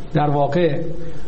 در واقع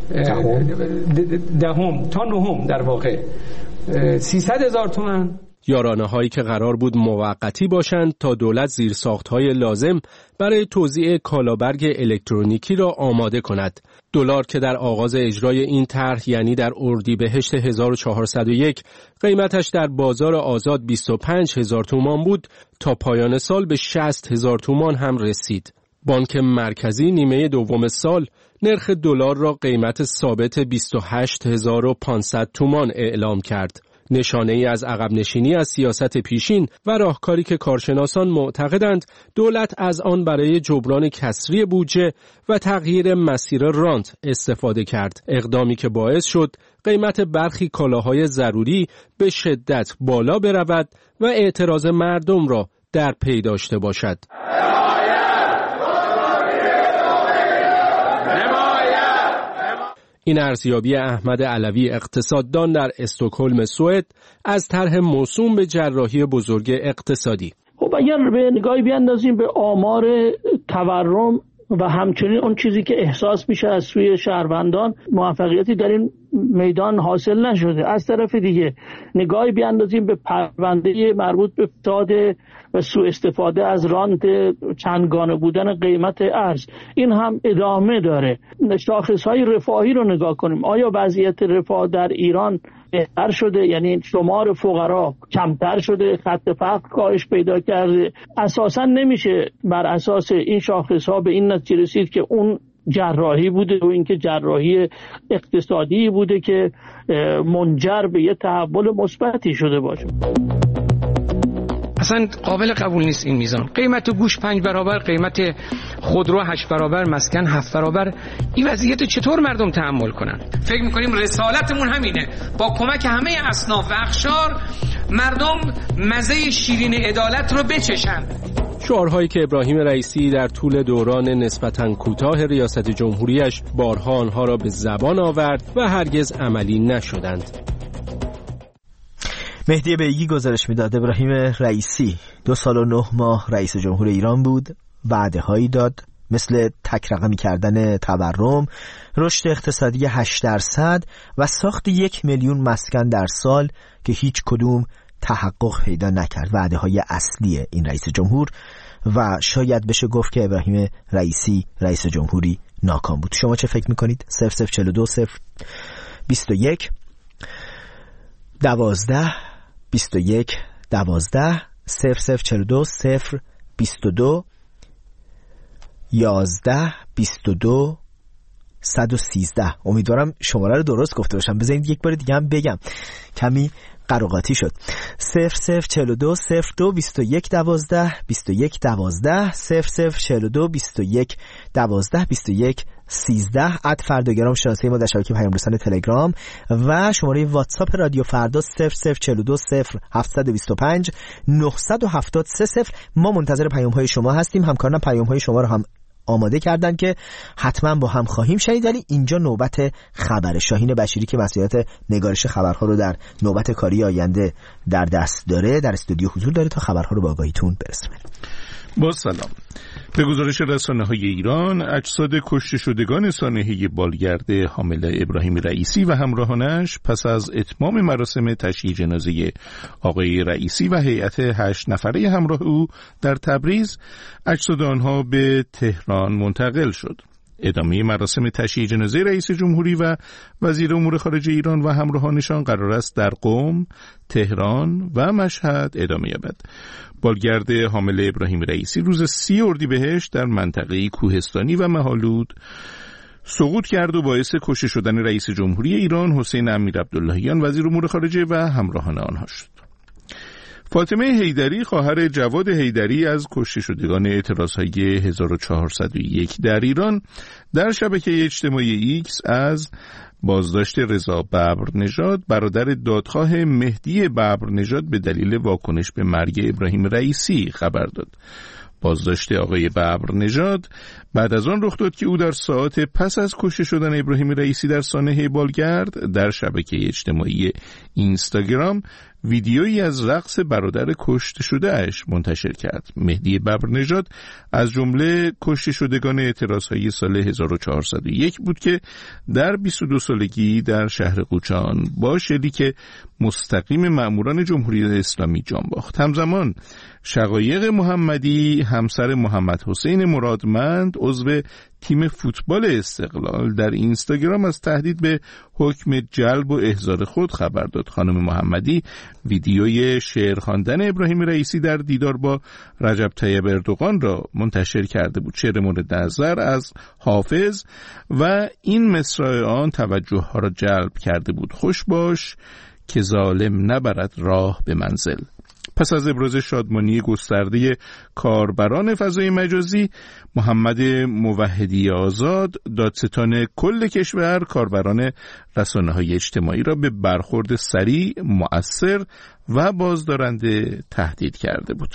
دهم تا نهم در واقع 300,000 تومان. یارانه هایی که قرار بود موقتی باشند تا دولت زیرساخت‌های لازم برای توزیع کالابرگ الکترونیکی را آماده کند. دلار که در آغاز اجرای این طرح یعنی در اردیبهشت 1401 قیمتش در بازار آزاد 25,000 تومان بود، تا پایان سال به 60,000 تومان هم رسید. بانک مرکزی نیمه دوم سال نرخ دلار را قیمت ثابت 28,500 تومان اعلام کرد. نشانه ای از عقب نشینی از سیاست پیشین و راهکاری که کارشناسان معتقدند دولت از آن برای جبران کسری بودجه و تغییر مسیر رانت استفاده کرد، اقدامی که باعث شد قیمت برخی کالاهای ضروری به شدت بالا برود و اعتراض مردم را در پی داشته باشد. این ارزیابی احمد علوی اقتصاددان در استکهلم سوئد از طرح موسوم به جراحی بزرگ اقتصادی. خب اگر به نگاهی بیاندازیم به آمار تورم و همچنین اون چیزی که احساس میشه از سوی شهروندان، موفقیتی در این میدان حاصل نشده. از طرف دیگه نگاهی بیاندازیم به پرونده مربوط به فساد و سوء استفاده از رانت چندگانه بودن قیمت ارز، این هم ادامه داره. شاخصهای رفاهی رو نگاه کنیم، آیا وضعیت رفاه در ایران بهتر شده؟ یعنی شمار فقرا کمتر شده، خط فقر کاهش پیدا کرده؟ اساسا نمیشه بر اساس این شاخصها به این نتیجه رسید که اون جراحی بوده و اینکه جراحی اقتصادی بوده که منجر به یه تحول مثبتی شده باشه. اصلا قابل قبول نیست این میزان. قیمت گوش 5 برابر، قیمت خودرو 8 برابر، مسکن 7 برابر. این وضعیت چطور مردم تحمل کنن؟ فکر میکنیم رسالتمون همینه، با کمک همه اصناف و اقشار مردم مزه شیرین عدالت رو بچشن. شعارهایی که ابراهیم رئیسی در طول دوران نسبتاً کوتاه ریاست جمهوریش بارها آنها را به زبان آورد و هرگز عملی نشدند. مهدی بیگی گزارش میداد ابراهیم رئیسی 2 سال و 9 ماه رئیس جمهور ایران بود، وعده هایی داد مثل تک رقمی کردن تورم، رشد اقتصادی 8% و ساخت 1 میلیون مسکن در سال که هیچ کدوم تحقق پیدا نکرد. وعده های اصلی این رئیس جمهور و شاید بشه گفت که ابراهیم رئیسی رئیس جمهوری ناکام بود. شما چه فکر میکنید؟ 0042 021 12 21 12 0042 022 11 22 113. امیدوارم شماره رو درست گفته باشم. بذارید یک بار دیگه هم بگم، کمی قراقاتی شد. 0042 02 21 12 21 12 0042 21 12 21 13. @فرداگرام شناسه ما در شبکه پیام رسان تلگرام و شماره واتساپ رادیو فردا 0042 0725 973. ما منتظر پیام های شما هستیم. همکاران پیام های شما رو هم آماده کردن که حتما با هم خواهیم شنید. ولی اینجا نوبت خبر. شاهین بشیری که مسئولیت نگارش خبرها رو در نوبت کاری آینده در دست داره در استودیو حضور داره تا خبرها رو به آگاهیتون برسونه. با سلام. به گزارش رسانه‌های ایران، اجساد کشته شدگان سانحه بالگرد حامله ابراهیم رئیسی و همراهانش پس از اتمام مراسم تشییع جنازه آقای رئیسی و هیئت 8 نفره همراه او در تبریز، اجساد آنها به تهران منتقل شد. ادامه مراسم تشییع جنازه رئیس جمهوری و وزیر امور خارجه ایران و همراهانشان قرار است در قم، تهران و مشهد ادامه یابد. بالگرد حامل ابراهیم رئیسی روز 30 اردیبهشت در منطقه کوهستانی و مه‌آلود سقوط کرد و باعث کشته شدن رئیس جمهوری ایران حسین امیرعبداللهیان وزیر امور خارجه و همراهان آنها شد. فاطمه حیدری خواهر جواد حیدری از کشته شدگان اعتراضهای 1401 در ایران در شبکه اجتماعی ایکس از بازداشت رضا ببرنژاد برادر دادخواه مهدی ببرنژاد به دلیل واکنش به مرگ ابراهیم رئیسی خبر داد. بازداشت آقای ببرنژاد بعد از آن رخ داد که او در ساعات پس از کشته شدن ابراهیم رئیسی در سانحه بالگرد در شبکه اجتماعی اینستاگرام ویدیویی از رقص برادر کشته شده اش منتشر کرد. مهدی ببرنژاد از جمله کشته شدگان اعتراضهای سال 1401 بود که در 22 سالگی در شهر قوچان با شلیک مستقیم مأموران جمهوری اسلامی جان باخت. همزمان شقایق محمدی همسر محمد حسین مرادمند عضو تیم فوتبال استقلال در اینستاگرام از تهدید به حکم جلب و احضار خود خبر داد. خانم محمدی ویدیوی شعر خواندن ابراهیم رئیسی در دیدار با رجب طیب اردوغان را منتشر کرده بود. شعر مورد نظر از حافظ و این مصرع آن توجه ها را جلب کرده بود: خوش باش که ظالم نبرد راه به منزل. پس از ابراز شادمانی گسترده کاربران فضای مجازی، محمد موحدی آزاد دادستان کل کشور کاربران رسانه‌های اجتماعی را به برخورد سریع، مؤثر و بازدارنده تهدید کرده بود.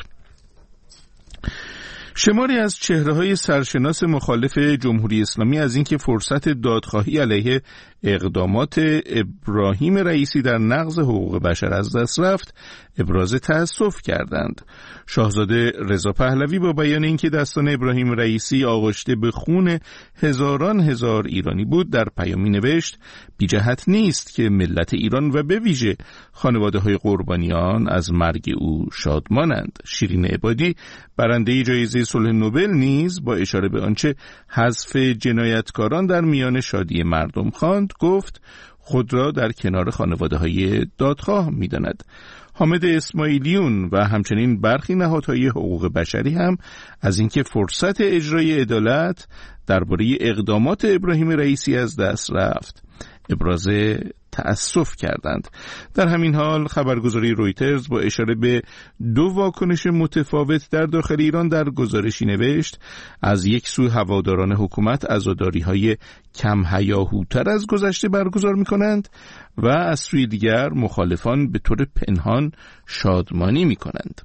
شماری از چهره‌های سرشناس مخالف جمهوری اسلامی از اینکه فرصت دادخواهی علیه اقدامات ابراهیم رئیسی در نقض حقوق بشر از دست رفت، ابراز تأسف کردند. شاهزاده رضا پهلوی با بیان اینکه دستان ابراهیم رئیسی آغشته به خون هزاران هزار ایرانی بود، در پیامی نوشت: بی جهت نیست که ملت ایران و به ویژه خانواده‌های قربانیان از مرگ او شادمانند. شیرین عبادی برنده جایزه صلح نوبل نیز با اشاره به آنچه حذف جنایتکاران در میان شادی مردم خواند، گفت خود را در کنار خانواده‌های دادخواه می‌داند. حامد اسماعیلیون و همچنین برخی نهادهای حقوق بشری هم از اینکه فرصت اجرای عدالت درباره اقدامات ابراهیم رئیسی از دست رفت ابراز تأسف کردند. در همین حال خبرگزاری رویترز با اشاره به دو واکنش متفاوت در داخل ایران در گزارشی نوشت: از یک سو هواداران حکومت عزاداری‌های کم هیاهوتر از گذشته برگزار می‌کنند و از سوی دیگر مخالفان به طور پنهان شادمانی می‌کنند.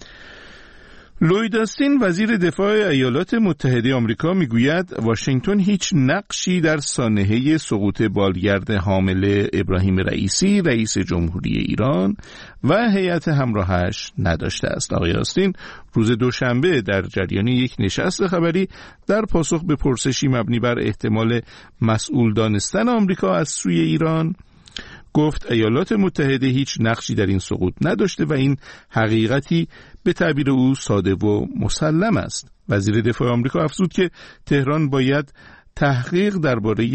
لوید آستین وزیر دفاع ایالات متحده آمریکا میگوید واشنگتن هیچ نقشی در سانحه سقوط بالگرد حامل ابراهیم رئیسی رئیس جمهوری ایران و هیئت همراهش نداشته است. آقای آستین روز دوشنبه در جریان یک نشست خبری در پاسخ به پرسشی مبنی بر احتمال مسئول دانستن آمریکا از سوی ایران گفت ایالات متحده هیچ نقشی در این سقوط نداشته و این حقیقتی به تعبیر او ساده و مسلم است. وزیر دفاع آمریکا افزود که تهران باید تحقیق درباره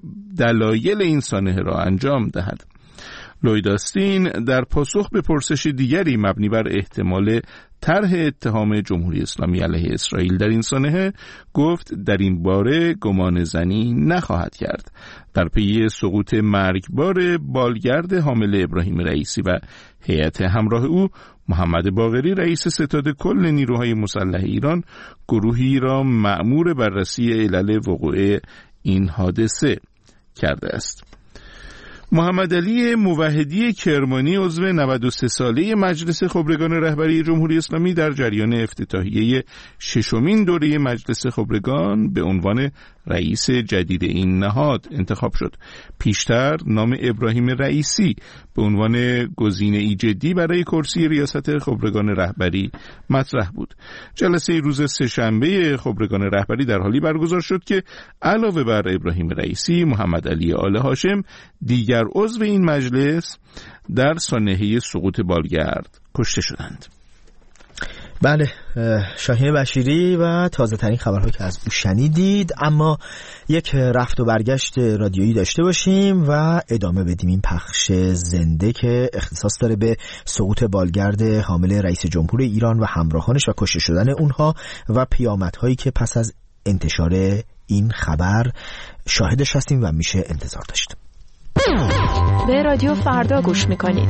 دلایل این سانحه را انجام دهد. لوید آستین در پاسخ به پرسش دیگری مبنی بر احتمال طرح اتهام جمهوری اسلامی علیه اسرائیل در این سانحه گفت در این باره گمان زنی نخواهد کرد. در پی سقوط مرگبار بالگرد حامل ابراهیم رئیسی و هیئت همراه او، محمد باقری رئیس ستاد کل نیروهای مسلح ایران گروهی را مأمور بررسی علل وقوع این حادثه کرده است. محمد علی موحدی کرمانی عضو 93 ساله مجلس خبرگان رهبری جمهوری اسلامی در جریان افتتاحیه ششمین دوره مجلس خبرگان به عنوان رئیس جدید این نهاد انتخاب شد. پیشتر نام ابراهیم رئیسی به عنوان گزینه‌ای جدی برای کرسی ریاست خبرگان رهبری مطرح بود. جلسه روز سه‌شنبه خبرگان رهبری در حالی برگزار شد که علاوه بر ابراهیم رئیسی، محمد علی آل هاشم دیگر عضو این مجلس در سانحه سقوط بالگرد کشته شدند. بله، شاهین بشیری و تازه ترین خبرها که از او شنیدید. اما یک رفت و برگشت رادیویی داشته باشیم و ادامه بدیم این پخش زنده که اختصاص داره به سقوط بالگرد حامل رئیس جمهور ایران و همراهانش و کشته شدن اونها و پیامدهایی که پس از انتشار این خبر شاهدش هستیم و میشه انتظار داشت. به رادیو فردا گوش میکنید.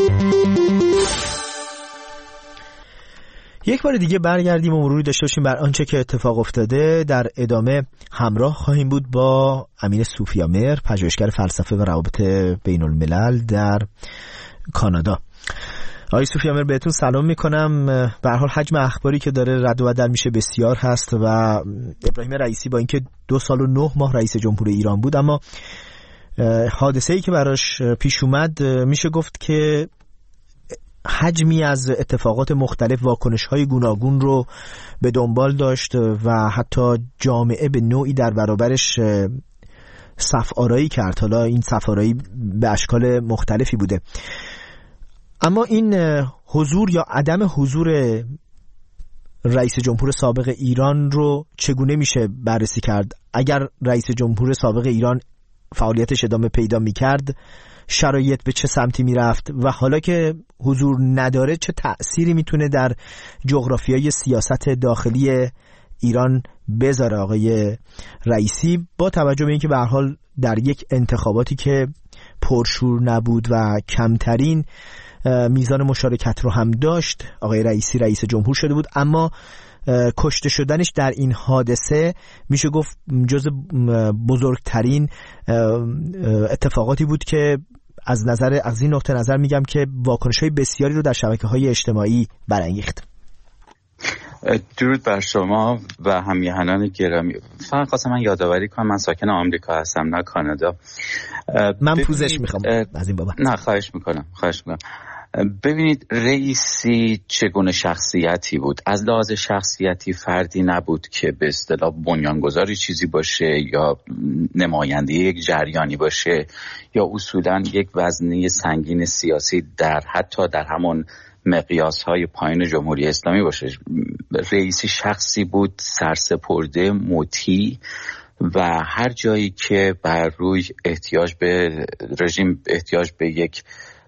یک بار دیگه برگردیم و مروری داشته باشیم بر آنچه که اتفاق افتاده. در ادامه همراه خواهیم بود با امین سوفیامر، پژوهشگر فلسفه و روابط بین الملل در کانادا. آقای سوفیامر بهتون سلام میکنم. به هر حال حجم اخباری که داره رد و بدل میشه بسیار هست و ابراهیم رئیسی با اینکه 2 سال و 9 ماه رئیس جمهور ایران بود، اما حادثه‌ای که براش پیش اومد میشه گفت که حجمی از اتفاقات مختلف، واکنش‌های گوناگون رو به دنبال داشت و حتی جامعه به نوعی در برابرش صف‌آرایی کرد. حالا این صف‌آرایی به اشکال مختلفی بوده، اما این حضور یا عدم حضور رئیس جمهور سابق ایران رو چگونه میشه بررسی کرد؟ اگر رئیس جمهور سابق ایران فعالیتش ادامه پیدا میکرد، شرایط به چه سمتی میرفت و حالا که حضور نداره چه تأثیری میتونه در جغرافیای سیاست داخلی ایران بذاره آقای رئیسی، با توجه به اینکه به هر حال در یک انتخاباتی که پرشور نبود و کمترین میزان مشارکت رو هم داشت، آقای رئیسی رئیس جمهور شده بود، اما کشته شدنش در این حادثه میشه گفت جز بزرگترین اتفاقاتی بود که از این نقطه نظر میگم که واکنش‌های بسیاری رو در شبکه‌های اجتماعی برانگیخت. درود بر شما و همیهنان گرامی. فقط خواستم من یادآوری کنم من ساکن آمریکا هستم نه کانادا. من پوزش میخوام از این بابت. نه خواهش میکنم. ببینید رئیسی چگونه شخصیتی بود. از لحاظ شخصیتی فردی نبود که به اصطلاح بنیانگذاری چیزی باشه یا نماینده یک جریانی باشه یا اصولاً یک وزنه سنگین سیاسی حتی در همون مقیاس‌های پایین جمهوری اسلامی باشه. رئیسی شخصی بود سرسپرده، مطیع و هر جایی که بر روی احتیاج به رژیم، احتیاج به یک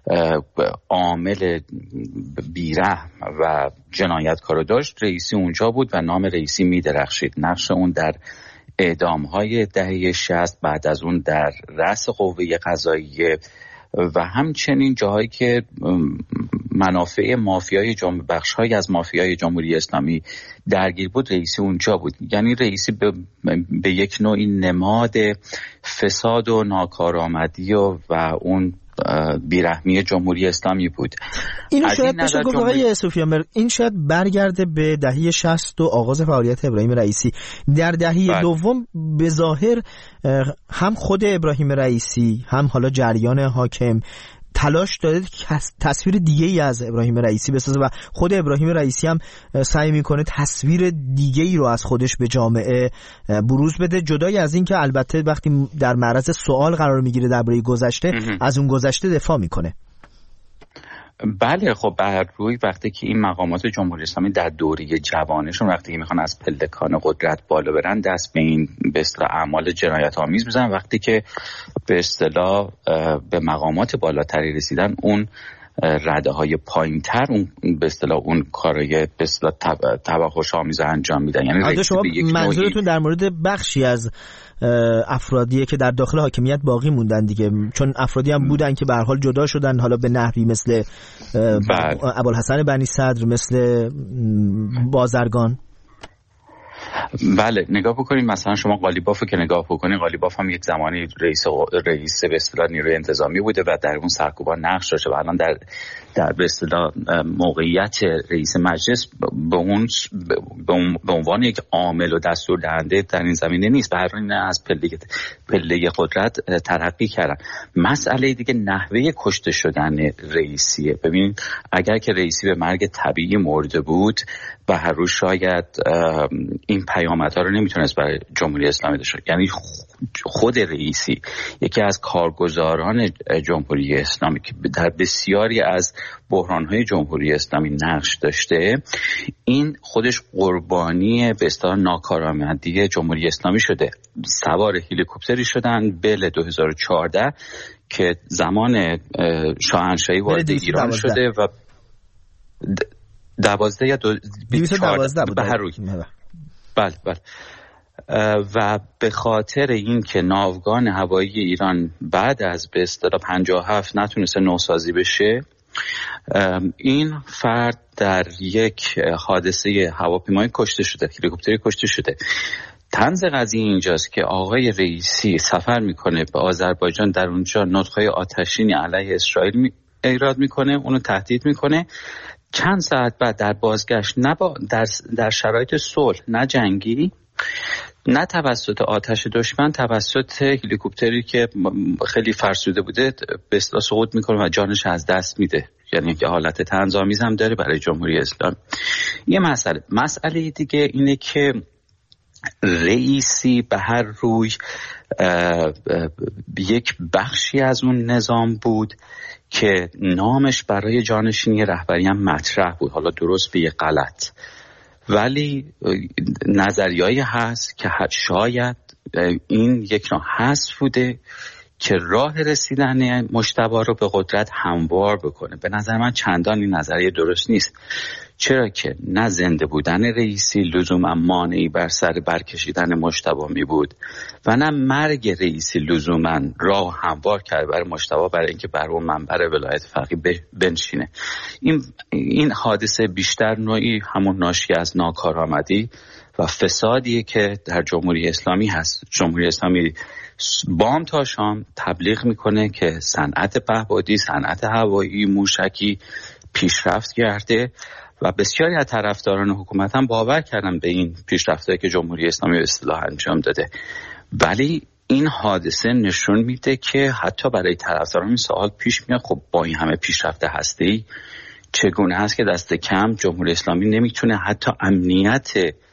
عامل بیرحم و جنایتکار داشت، رئیسی اونجا بود و نام رئیسی می درخشید. نقش اون در اعدام‌های دهه 60، بعد از اون در رأس قوه قضاییه و همچنین جاهایی که منافع بخش‌های از مافیای جمهوری اسلامی درگیر بود، رئیسی اونجا بود. یعنی رئیسی به یک نوعی نماد فساد و ناکارآمدی و اون بیرحمی جمهوری اسلامی بود. اینو شاید بشه گفت آقای سفیان، این شاید برگرده به دهه 60 و آغاز فعالیت ابراهیم رئیسی. در دهه دوم به ظاهر هم خود ابراهیم رئیسی هم حالا جریان حاکم تلاش داده که تصویر دیگه‌ای از ابراهیم رئیسی بسازه و خود ابراهیم رئیسی هم سعی میکنه تصویر دیگه‌ای رو از خودش به جامعه بروز بده، جدای از این که البته وقتی در معرض سوال قرار میگیره درباره گذشته از اون گذشته دفاع میکنه. بله خب بر روی وقتی که این مقامات جمهوری اسلامی در دوره جوانشون وقتی که میخوان از پلکان قدرت بالا برن، دست به این به اصطلاح اعمال جنایت آمیز میزنن. وقتی که به اصطلاح به مقامات بالاتری رسیدن، اون رده های پایین تر اون به اصطلاح اون کارهای به اصطلاح توحش آمیز انجام میدن. یعنی شما منظورتون در مورد بخشی از افرادیه که در داخل حاکمیت باقی موندن دیگه، چون افرادی هم بودن که به هر حال جدا شدن، حالا به نحوی مثل ابوالحسن بنی صدر، مثل بازرگان. بله نگاه بکنید مثلا شما قالیباف که نگاه بکنید، قالیباف هم یک زمانی رئیس به اصطلاح نیروی انتظامی بوده و در اون سرکوبان نقش داشته و الان در به اصطلاح موقعیت رئیس مجلس به عنوان یک عامل و دستور دهنده در این زمینه نیست. به هر حال از پله قدرت ترقی کردن. مسئله دیگه نحوه کشته شدن رئیسیه. ببینید اگر که رئیسی به مرگ طبیعی مرده بود و هر روز شاید این پیامدها رو نمیتونست برای جمهوری اسلامی داشته. یعنی خود رئیسی یکی از کارگزاران جمهوری اسلامی که در بسیاری از بحران‌های جمهوری اسلامی نقش داشته، این خودش قربانی به اصطلاح ناکارآمدی جمهوری اسلامی شده. سوار هلیکوپتری شدن بل 2014 که زمان شاهنشاهی وارد ایران شده و 12 یا 212 به هر روی. بله و به خاطر این که ناوگان هوایی ایران بعد از به اصطلاح 57 نتونسته نوسازی بشه، این فرد در یک حادثه هواپیمایی کشته شده، هلیکوپتری کشته شده. طنز قضیه اینجاست که آقای رئیسی سفر میکنه به آذربایجان، در اونجا نطق‌های آتشینی علیه اسرائیل ایراد میکنه، اونو تهدید میکنه. چند ساعت بعد در بازگشت در شرایط صلح، نه جنگی، نه توسط آتش دشمن، توسط هلیکوپتری که خیلی فرسوده بوده به اصطلاح سقوط میکنه و جانش از دست میده. یعنی که حالت طنزآمیز هم داره برای جمهوری اسلامی. یه مسئله دیگه اینه که رئیسی به هر روی یک بخشی از اون نظام بود که نامش برای جانشینی رهبری هم مطرح بود، حالا درست به یه غلط، ولی نظریه‌ای هست که شاید این یک نوع حذف بوده که راه رسیدن مجتبی رو به قدرت هموار بکنه. به نظر من چندان این نظریه درست نیست، چرا که نه زنده بودن رئیسی لزوما مانعی بر سر برکشیدن مجتبی می بود و نه مرگ رئیسی لزوما راه هموار کرد برای مجتبی برای اینکه بر اون منبر ولایت فقیه بنشینه. این حادثه بیشتر نوعی همون ناشی از ناکارآمدی و فسادیه که در جمهوری اسلامی هست. جمهوری اسلامی بام تا شام تبلیغ میکنه که صنعت پهپادی، صنعت هوایی، موشکی پیشرفت کرده و بسیاری از طرفداران حکومت هم باور کردن به این پیشرفتایی که جمهوری اسلامی به اصطلاح انجام داده. ولی این حادثه نشون میده که حتی برای طرفداران این سوال پیش میاد، خب با این همه پیشرفت هسته‌ای چگونه است که دست کم جمهوری اسلامی نمیتونه حتی امنیت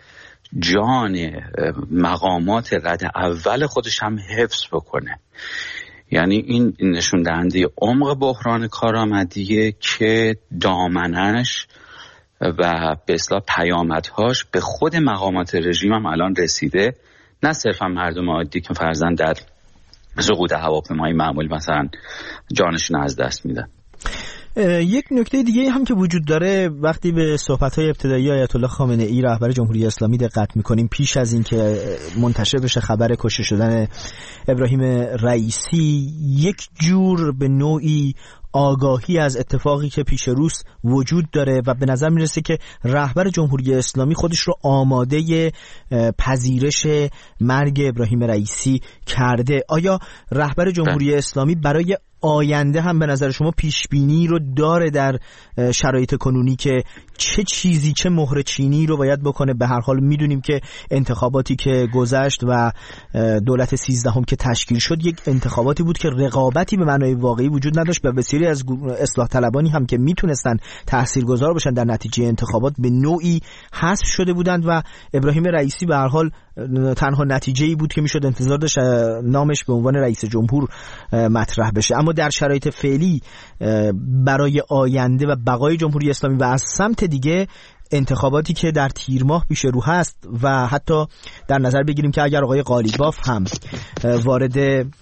جان مقامات رده اول خودش هم حفظ بکنه؟ یعنی این نشون دهنده عمق بحران کارآمدیه که دامنش و به اصطلاح پیامدهاش به خود مقامات رژیم هم الان رسیده، نه صرفا مردم عادی که فرضاً در سقوط هواپیمای معمولی مثلا جانشون از دست میدن. یک نکته دیگه هم که وجود داره، وقتی به صحبت‌های ابتدایی آیت الله خامنه ای رهبر جمهوری اسلامی دقت می‌کنیم، پیش از اینکه منتشر بشه خبر کشته شدن ابراهیم رئیسی، یک جور به نوعی آگاهی از اتفاقی که پیش روست وجود داره و به نظر میرسه که رهبر جمهوری اسلامی خودش رو آماده پذیرش مرگ ابراهیم رئیسی کرده. آیا رهبر جمهوری اسلامی برای آینده هم به نظر شما پیشبینی رو داره در شرایط کنونی که چه چیزی، چه مهر چینی رو باید بکنه؟ به هر حال میدونیم که انتخاباتی که گذشت و دولت 13 که تشکیل شد یک انتخاباتی بود که رقابتی به معنای واقعی وجود نداشت و بسیاری از اصلاح طلبانی هم که میتونستن تاثیرگذار باشن در نتیجه انتخابات به نوعی حذف شده بودند و ابراهیم رئیسی به هر حال تنها نتیجه‌ای بود که میشد انتظار داشت نامش به عنوان رئیس جمهور مطرح بشه. اما در شرایط فعلی برای آینده و بقای جمهوری اسلامی و از سمت دیگه انتخاباتی که در تیر ماه پیش رو هست و حتی در نظر بگیریم که اگر آقای قالیباف هم وارد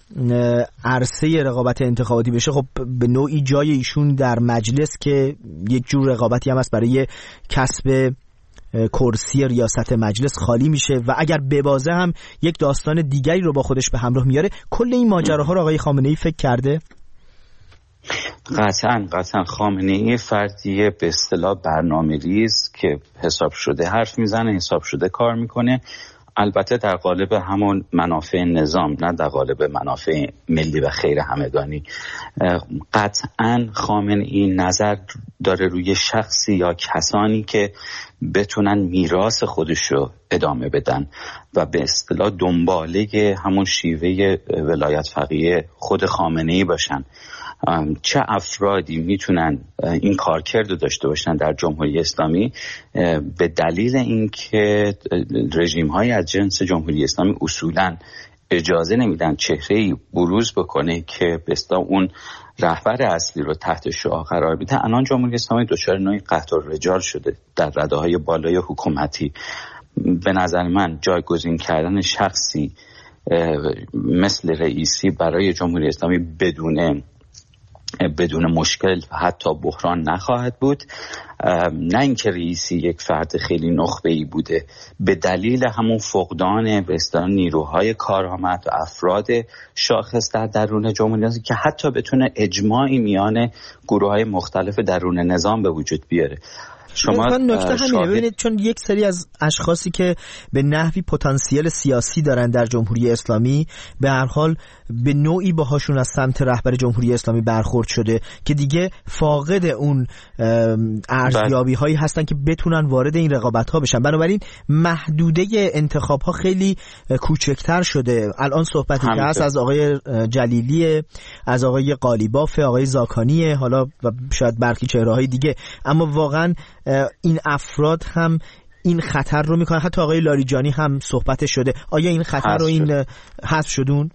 عرصه رقابت انتخاباتی بشه، خب به نوعی جای ایشون در مجلس که یک جور رقابتی هم هست برای کسب کرسی ریاست مجلس خالی میشه و اگر ببازه هم یک داستان دیگری رو با خودش به همراه میاره. کل این ماجراها رو آقای خامنه ای فکر کرده؟ قطعا خامنه ای فردیه به اصطلاح برنامه‌ریز که حساب شده حرف میزنه، حساب شده کار میکنه، البته در قالب همون منافع نظام، نه در قالب منافع ملی و خیر همگانی. قطعا خامنه ای نظر داره روی شخصی یا کسانی که بتونن میراث خودشو ادامه بدن و به اصطلاح دنباله همون شیوه ولایت فقیه خود خامنه ای باشن. چه افرادی میتونن این کارکرد رو داشته باشن در جمهوری اسلامی؟ به دلیل اینکه رژیم‌های از جنس جمهوری اسلامی اصولاً اجازه نمیدن چهره‌ای بروز بکنه که به اصطلاح اون رهبر اصلی رو تحت شعاع قرار بده. الان جمهوری اسلامی دچار نوعی قحط الرجال شده در رده‌های بالای حکومتی. به نظر من جایگزین کردن شخصی مثل رئیسی برای جمهوری اسلامی بدون مشکل و حتی بحران نخواهد بود. نه اینکه رئیسی یک فرد خیلی نخبه‌ای بوده، به دلیل همون فقدان به اصطلاح نیروهای کارآمد و افراد شاخص در درون جمهوری اسلامی که حتی بتونه اجماعی میان گروه‌های مختلف درون نظام به وجود بیاره. شما نکته همینه، ببینید چون یک سری از اشخاصی که به نحوی پتانسیل سیاسی دارن در جمهوری اسلامی به هر حال به نوعی باهاشون از سمت رهبر جمهوری اسلامی برخورد شده که دیگه فاقد اون ارزیابی هایی هستن که بتونن وارد این رقابت ها بشن. بنابراین محدوده انتخاب ها خیلی کوچکتر شده. الان صحبتی که هست از آقای جلیلی، از آقای قالیباف، آقای زاکانیه، حالا شاید برخی چهره های دیگه، اما واقعا این افراد هم این خطر رو میکنن. حتی آقای لاریجانی هم صحبت شده. آیا این خطر رو این حذف شدون؟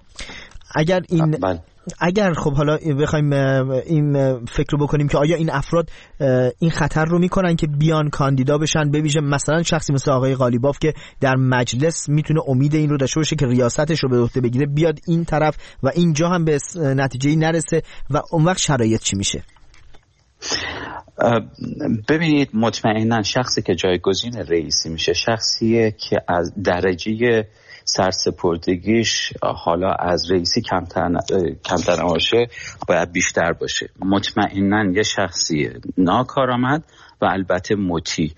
اگر خب حالا بخوایم این فکر رو بکنیم که آیا این افراد این خطر رو میکنن که بیان کاندیدا بشن، بویژه مثلا شخصی مثل آقای قالیباف که در مجلس میتونه امید این رو داشته باشه که ریاستش رو به عهده بگیره، بیاد این طرف و اینجا هم به نتیجه‌ای نرسه و اون وقت شرایط چی میشه؟ ببینید، مطمئنا شخصی که جایگزین رئیسی میشه شخصیه که از درجه سرسپردگیش حالا از رئیسی کمتر نباشه، باید بیشتر باشه. مطمئنا یه شخصی ناکارآمد و البته مطیع.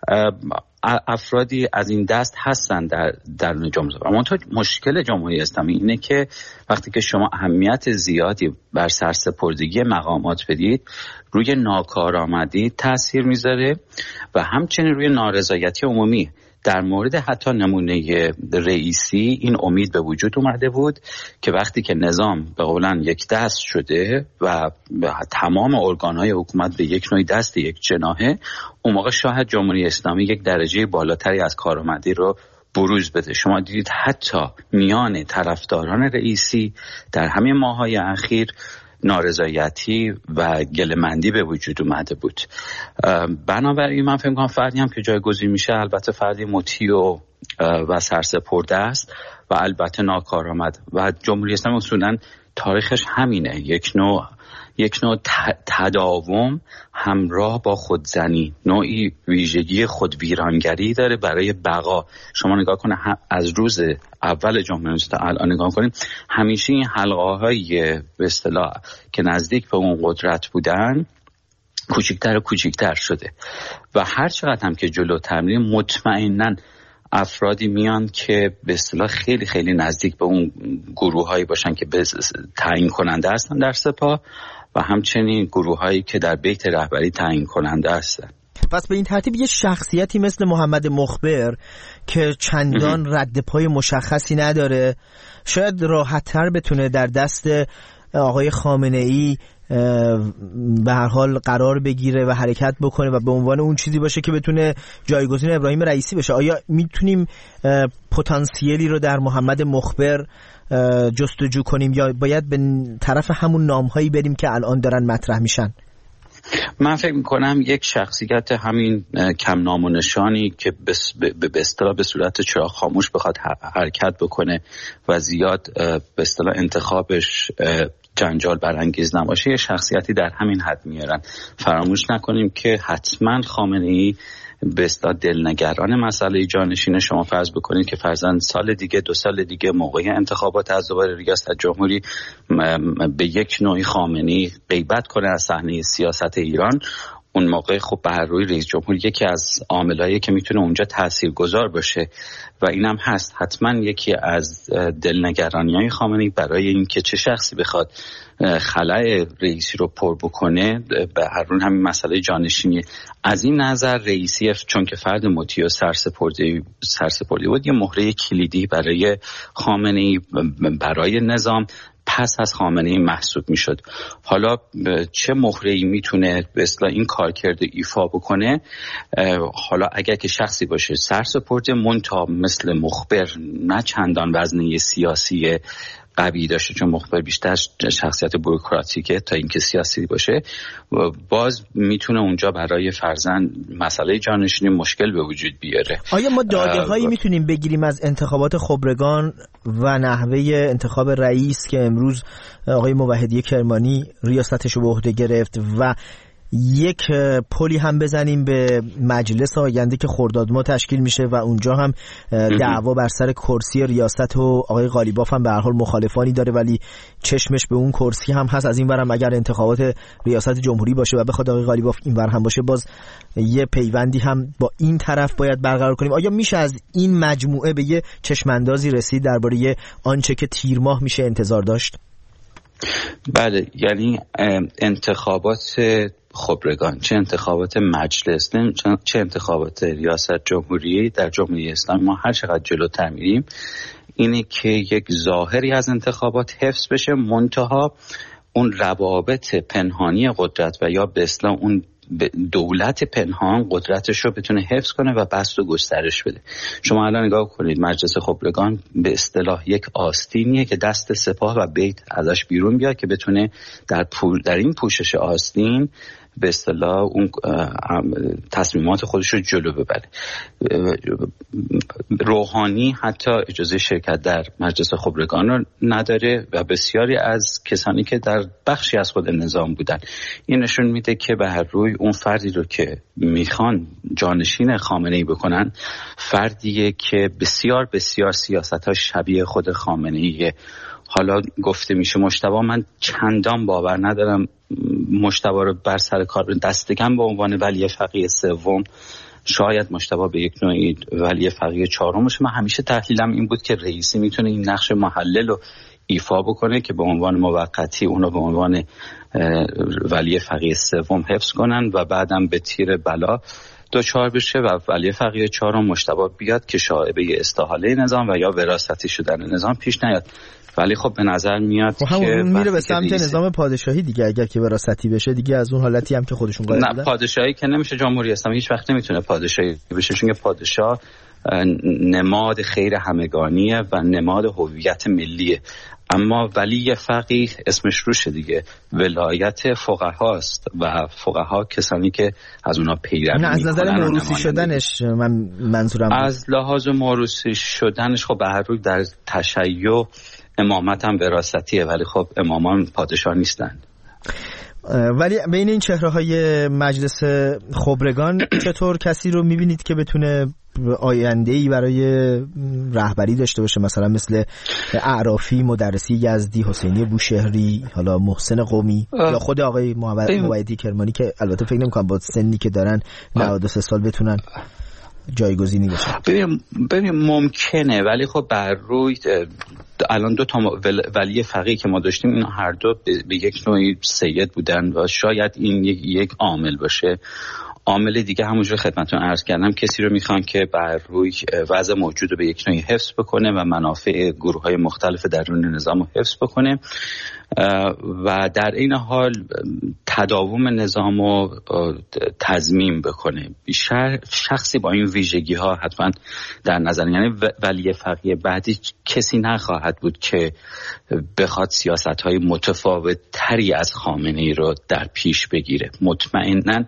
افرادی از این دست هستن در جمهوری. اما مشکل جمهوری اسلامی اینه که وقتی که شما اهمیت زیادی بر سرسپردگی مقامات بدید، روی ناکارآمدی تاثیر میذاره و همچنین روی نارضایتی عمومی. در مورد حتی نمونه رئیسی این امید به وجود اومده بود که وقتی که نظام به قولن یک دست شده و تمام ارگانهای حکومت به یک نوعی دست یک جناحه، اون موقع شاید جمهوری اسلامی یک درجه بالاتری از کارآمدی رو بروز بده. شما دیدید حتی میان طرفداران رئیسی در همین ماه‌های اخیر نارضایتی و گله‌مندی به وجود اومده بود. بنابراین من فکر می‌کنم فردی هم که جایگزین میشه البته فردی مطیع و سرسپرده است و البته ناکارآمد و جمهوری اسلامی اصولاً تاریخش همینه، یک نوع تداوم همراه با خودزنی، نوعی ویژگی خودویرانگری داره برای بقا. شما نگاه کنه از روز اول جمهوری اسلامی الان نگاه کنیم، همیشه این حلقه‌های به اصطلاح که نزدیک به اون قدرت بودن کوچکتر و کوچکتر شده و هر چقدر هم که جلوتر میریم مطمئناً افرادی میان که به اصطلاح خیلی خیلی نزدیک به اون گروه‌هایی باشن که تعیین کننده هستن در سپاه و همچنین گروه‌هایی که در بیت رهبری تعیین کننده هستن. پس به این ترتیب یه شخصیتی مثل محمد مخبر که چندان رد پای مشخصی نداره شاید راحت‌تر بتونه در دست آقای خامنه‌ای به هر حال قرار بگیره و حرکت بکنه و به عنوان اون چیزی باشه که بتونه جایگزین ابراهیم رئیسی بشه. آیا میتونیم پتانسیلی رو در محمد مخبر جستجو کنیم یا باید به طرف همون نام‌هایی بریم که الان دارن مطرح میشن؟ من فکر میکنم یک شخصیت همین کم نام و نشانی که به اصطلاح به صورت چراغ خاموش بخواد حرکت بکنه و زیاد به اصطلاح انتخابش جنجال برانگیز نباشه، یه شخصیتی در همین حد میارن. فراموش نکنیم که حتما خامنه‌ای به اصطلاح دلنگران مسئله جانشین. شما فرض بکنید که فرضاً سال دیگه 2 سال دیگه موقع انتخابات از دوباره ریاست جمهوری به یک نوعی خامنه‌ای غیبت کنه از صحنه سیاست ایران، اون موقع خب بر روی رئیس جمهور یکی از عاملایی که میتونه اونجا تاثیرگذار باشه و اینم هست حتما یکی از دلنگرانی‌های خامنه‌ای برای اینکه چه شخصی بخواد خلأ رئیسی رو پر بکنه، به هر حال همین مسئله جانشینی. از این نظر رئیسی چون که فرد مطیع و سرسپرده بود، یه مهره کلیدی برای خامنه‌ای برای نظام پس از خامنه‌ای محسوب میشد. حالا چه مهره‌ای میتونه به اصطلاح این کارکرد ایفا بکنه؟ حالا اگر که شخصی باشه سرسپرده منتها مثل مخبر نه چندان وزنه سیاسی قوی داشته، چون مخبر بیشتر شخصیت بوروکراتیکه تا اینکه سیاسی باشه، باز میتونه اونجا برای فرزند مسئله جانشینی مشکل به وجود بیاره. آیا ما داده هایی میتونیم بگیریم از انتخابات خبرگان و نحوه انتخاب رئیس که امروز آقای موحدی کرمانی ریاستش رو به عهده گرفت و یک پلی هم بزنیم به مجلس آینده که خرداد ماه تشکیل میشه و اونجا هم دعوا بر سر کرسی ریاست و آقای قالیباف هم به هر حال مخالفانی داره ولی چشمش به اون کرسی هم هست. از این ور هم اگر انتخابات ریاست جمهوری باشه و بخواد آقای قالیباف این ور هم باشه، باز یه پیوندی هم با این طرف باید برقرار کنیم. آیا میشه از این مجموعه به یه چشماندازی رسید درباره آنچه که تیر ماه میشه انتظار داشت؟ بله، یعنی انتخابات خبرگان، چه انتخابات مجلس، چه انتخابات ریاست جمهوری در جمهوری اسلامی، ما هر چقدر جلوتر میریم اینه که یک ظاهری از انتخابات حفظ بشه، منتها اون روابط پنهانی قدرت و یا به اصطلاح اون دولت پنهان قدرتش رو بتونه حفظ کنه و بسط و گسترش بده. شما الان نگاه کنید مجلس خبرگان به اصطلاح یک آستینیه که دست سپاه و بیت ازش بیرون بیاد که بتونه در این پوشش آستین به اصطلاح اون تصمیمات خودش رو جلو ببره. روحانی حتی اجازه شرکت در مجلس خبرگان رو نداره و بسیاری از کسانی که در بخشی از خود نظام بودن. این نشون میده که به هر روی اون فردی رو که میخوان جانشین خامنه‌ای بکنن فردیه که بسیار بسیار سیاست‌هاش شبیه خود خامنه‌ایه. حالا گفته میشه مجتبی، من چندان باور ندارم مجتبی رو بر سر کار دست کم به عنوان ولی فقیه سوم، شاید مجتبی به یک نوعی ولی فقیه چهارم باشه. من همیشه تحلیلم این بود که رئیسی میتونه این نقش محلل رو ایفا بکنه که به عنوان موقتی اونو به عنوان ولی فقیه سوم حفظ کنن و بعدم به تیر بلا دوچار بشه و ولی فقیه چهارم مجتبی بیاد که شایبه استحاله نظام و یا وراثتی شدن نظام پیش نیاد. ولی خب به نظر میاد که میره به سمت نظام پادشاهی دیگه. اگر که وراثتی بشه دیگه از اون حالتی هم که خودشون قائل بودن، نه پادشاهی که نمیشه. جمهوری اسلامی هیچ وقت نمیتونه پادشاهی بشه، چون پادشاه نماد خیر همگانیه و نماد هویت ملیه. اما ولی فقیه اسمش روشه دیگه، ولایت فقهاست و فقها کسانی که از اونا پیروی میکنن. از نظر موروثی شدنش من منظورم از لحاظ موروثی شدنش خب به هر روی در تشیع امامت هم وراثتیه، ولی خب امامان پادشاه نیستن. ولی بین این چهره‌های مجلس خبرگان چطور کسی رو می‌بینید که بتونه آینده‌ای برای رهبری داشته باشه؟ مثلا مثل اعرافی، مدرسی یزدی، حسینی بوشهری، حالا محسن قومی یا خود آقای موعدی کرمانی که البته فکر نمی‌کنم با سنی که دارن 93 سال بتونن جایگزینی بشه. ببین ممکنه، ولی خب بر روی الان دو تا ولی فقیه که ما داشتیم این هر دو به یک نوعی سید بودن و شاید این یک عامل باشه. عامل دیگه همونجور خدمتتون عرض کردم کسی رو میخوان که بر روی وضع موجود رو به یک نوعی حفظ بکنه و منافع گروه‌های مختلف درون نظام رو حفظ بکنه و در این حال تداوم نظام رو تضمین بکنه. شخصی با این ویژگی ها حتما در نظر، یعنی ولی فقیه بعدی کسی نخواهد بود که بخواد سیاست های متفاوت تری از خامنه‌ای رو در پیش بگیره. مطمئناً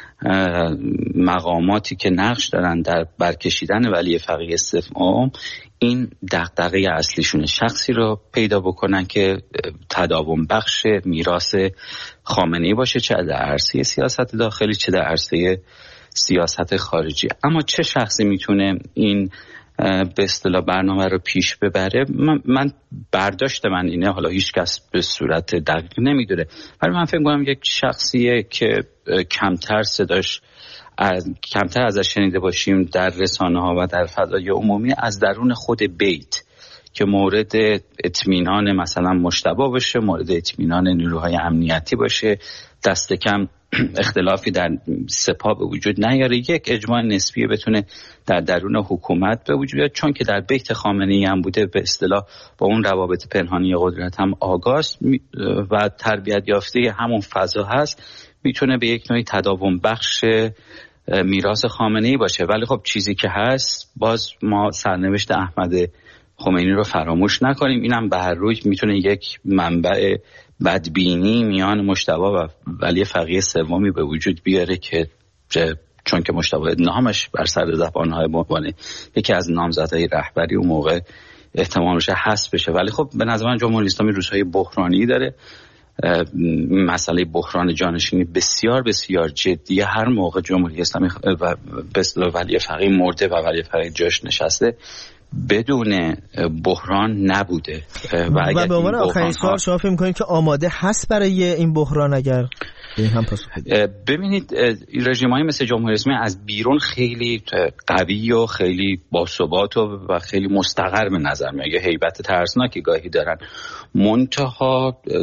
مقاماتی که نقش دارن در برکشیدن ولی فقیه سوم این دغدغه اصلیشونه، شخصی رو پیدا بکنن که تداوم بخش میراث خامنه‌ای باشه، چه در عرصه سیاست داخلی چه در عرصه سیاست خارجی. اما چه شخصی میتونه این به اصطلاح برنامه رو پیش ببره؟ من برداشت من اینه، حالا هیچ کس به صورت دقیق نمیدونه، ولی من فکر می‌کنم یک شخصیه که کمتر ازش شنیده باشیم در رسانه‌ها و در فضای عمومی، از درون خود بیت که مورد اطمینان مثلا مجتبی باشه، مورد اطمینان نیروهای امنیتی باشه، دست کم اختلافی در سپاه به وجود نیاره، یک اجماع نسبی بتونه در درون حکومت به وجود بیاد، چون که در بیت خامنه‌ای هم بوده، به اصطلاح با اون روابط پنهانی قدرت هم آگاست و تربیت یافته همون فضا هست، میتونه به یک نوعی تداوم بخش میراث خامنه‌ای باشه. ولی خب چیزی که هست، باز ما سرنوشت احمد خمینی رو فراموش نکنیم، اینم به هر روی میتونه یک منبع بدبینی میان مجتبی و ولی فقیه سومی به وجود بیاره که چون که مجتبی نامش بر سر زبان‌های عنوان یکی از نامزدهای رهبری اون موقع احتمالش حذف بشه. ولی خب به نظر من جمهوری اسلامی روزهای بحرانی داره، مسئله بحران جانشینی بسیار بسیار جدیه. هر موقع جمهوری اسلامی و به اصطلاح ولی فقیه مرده و ولی فقیه جاش نشسته بدون بحران نبوده. و به عنوان آخرین سوال، شما فکر می‌کنید که آماده هست برای این بحران؟ اگر هم ببینید رژیم‌های مثل جمهوری اسلامی از بیرون خیلی قوی و خیلی باثبات و خیلی مستقر به نظر میاد، هیبت ترسناکی گاهی دارن، منتها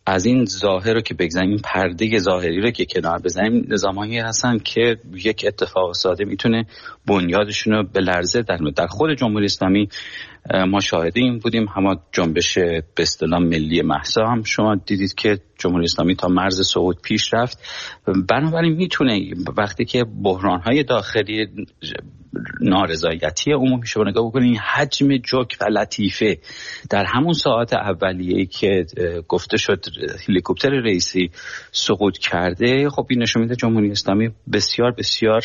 از این ظاهر رو که بگذاریم، این پرده ظاهری رو که کنار بزنیم، نظامایی هستن که یک اتفاق ساده میتونه بنیادشون رو به لرزه در خود جمهوری اسلامی ما شاهد این بودیم. همه جنبش به اصطلاح ملی مهسا هم شما دیدید که جمهوری اسلامی تا مرز سقوط پیش رفت. بنابراین میتونه وقتی که بحران‌های داخلی، نارضایتی عمومی شما نگاه بکنید، این حجم جوک و لطیفه در همون ساعات اولیه‌ای که گفته شد هلیکوپتر رئیسی سقوط کرده، خب این نشون میده جمهوری اسلامی بسیار بسیار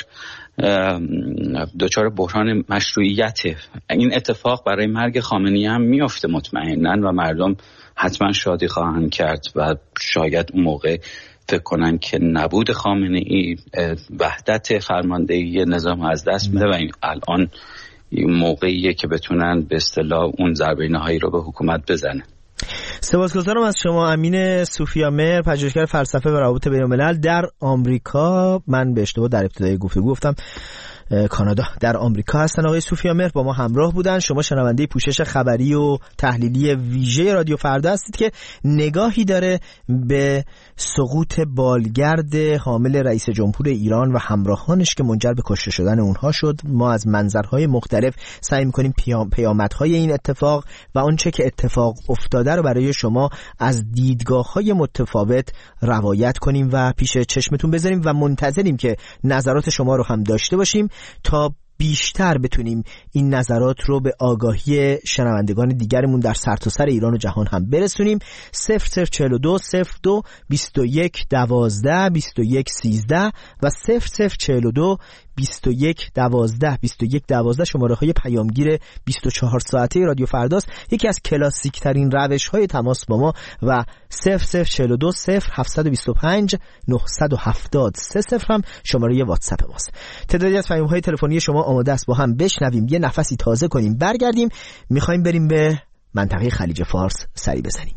دچار بحران مشروعیته. این اتفاق برای مرگ خامنه‌ای هم میفته مطمئناً و مردم حتما شادی خواهند کرد و شاید اون موقع فکر کنن که نبود خامنه‌ای وحدت فرماندهی نظام از دست میده و این الان موقعیه که بتونن به اصطلاح اون ضربه نهایی رو به حکومت بزنن. سپاسگزارم از شما امین سوفیامهر، پژوهشگر فلسفه و روابط بین‌الملل در آمریکا. من به اشتباه در ابتدای گفتگو گفتم کانادا، در آمریکا هستن آقای سوفیامهر، با ما همراه بودن. شما شنونده پوشش خبری و تحلیلی ویژه رادیو فردا هستید که نگاهی داره به سقوط بالگرد حامل رئیس جمهور ایران و همراهانش که منجر به کشته شدن اونها شد. ما از منظرهای مختلف سعی می‌کنیم پیامدهای این اتفاق و آنچه که اتفاق افتاده رو برای شما از دیدگاه‌های متفاوت روایت کنیم و پیش چشمتون بذاریم و منتظریم که نظرات شما رو هم داشته باشیم تا بیشتر بتونیم این نظرات رو به آگاهی شنوندگان دیگرمون در سرتاسر ایران و جهان هم برسونیم. 0042 02 21 12 21 13 و 0042 21 12 21 12 شماره های پیامگیر 24 ساعته رادیو فرداست. یکی از کلاسیک ترین روش های تماس با ما و 0042 0725 970 30 هم شماره واتساپ ماست. تعدادی از پیام های تلفنی شما آماده است، با هم بشنویم، یه نفسی تازه کنیم، برگردیم. میخوایم بریم به منطقه خلیج فارس سری بزنیم.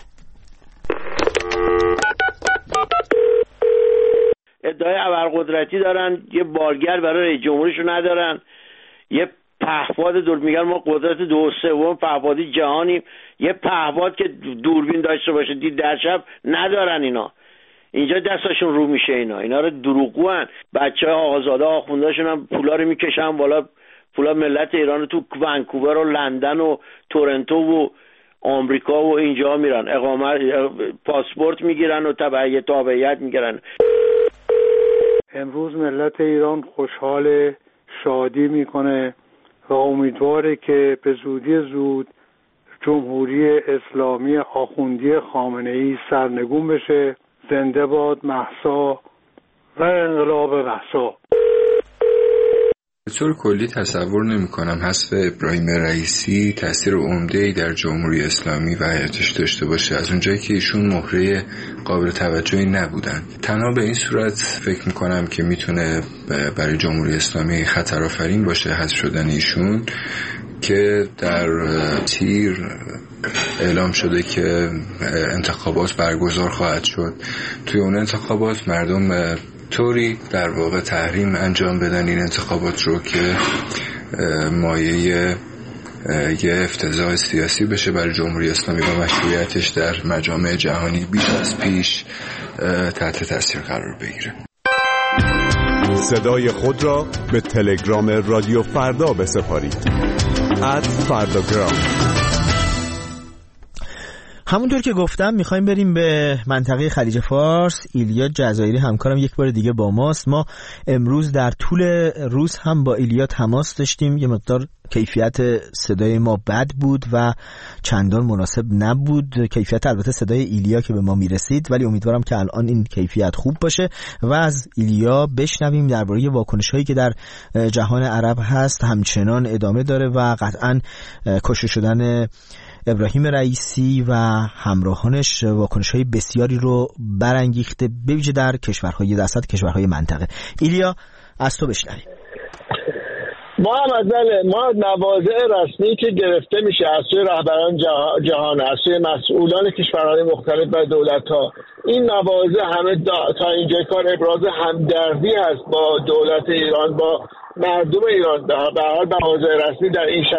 ادعای ابرقدرتی دارن، یه بالگرد برای رئیس جمهوریشون ندارن، یه پهپاد میگن ما قدرت 2/3 پهپادی جهانیم، یه پهپاد که دوربین داشته باشه دید در شب ندارن. اینا اینجا دستاشون رو میشه، اینا رو دروغگوان. بچه‌ها آقازاده آخونداشون هم پولا رو میکشن بالا، پولا ملت ایران رو تو ونکوور و لندن و تورنتو و آمریکا و اینجا میرن، اقامت پاسپورت میگیرن و تبعیت میگیرن. امروز ملت ایران خوشحال، شادی میکنه و امیدواره که به زودی زود جمهوری اسلامی آخوندی خامنه‌ای سرنگون بشه. زنده باد مهسا و انقلاب مهسا. به طور کلی تصور نمی کنم حذف ابراهیم رئیسی تأثیر عمده‌ای در جمهوری اسلامی و حیاتش داشته باشه، از اونجایی که ایشون مهره قابل توجهی نبودن. تنها به این صورت فکر می کنم که میتونه برای جمهوری اسلامی خطرآفرین باشه حذف شدن ایشون، که در تیر اعلام شده که انتخابات برگزار خواهد شد. توی اون انتخابات مردم طوری در واقع تحریم انجام بدن این انتخابات رو که مایه یه افتضاح سیاسی بشه برای جمهوری اسلامی و مشروعیتش در مجامع جهانی بیش از پیش تحت تاثیر قرار بگیره. صدای خود را به تلگرام رادیو فردا بسپارید. @فرداگرام. همونطور که گفتم میخوایم بریم به منطقه خلیج فارس. ایلیا جزایری همکارم یک بار دیگه با ماست. ما امروز در طول روز هم با ایلیا تماس داشتیم. یه مقدار کیفیت صدای ما بد بود و چندان مناسب نبود، کیفیت البته صدای ایلیا که به ما میرسید، ولی امیدوارم که الان این کیفیت خوب باشه و از ایلیا بشنویم درباره واکنش‌هایی که در جهان عرب هست همچنان ادامه داره و قطعاً کشته شدن ابراهیم رئیسی و همراهانش واکنش‌های بسیاری رو برانگیخته، به ویژه در کشورهای دستات کشورهای منطقه. ایلیا از تو بشنویم. ما نوازع رسمی که گرفته میشه از سوی رهبران جهان، از سوی مسئولان کشورهای مختلف و دولت‌ها، این نوازع همه تا اینجا کار ابراز همدردی هست با دولت ایران، با مردم ایران. به هر حال نوازع رسمی در این شرایط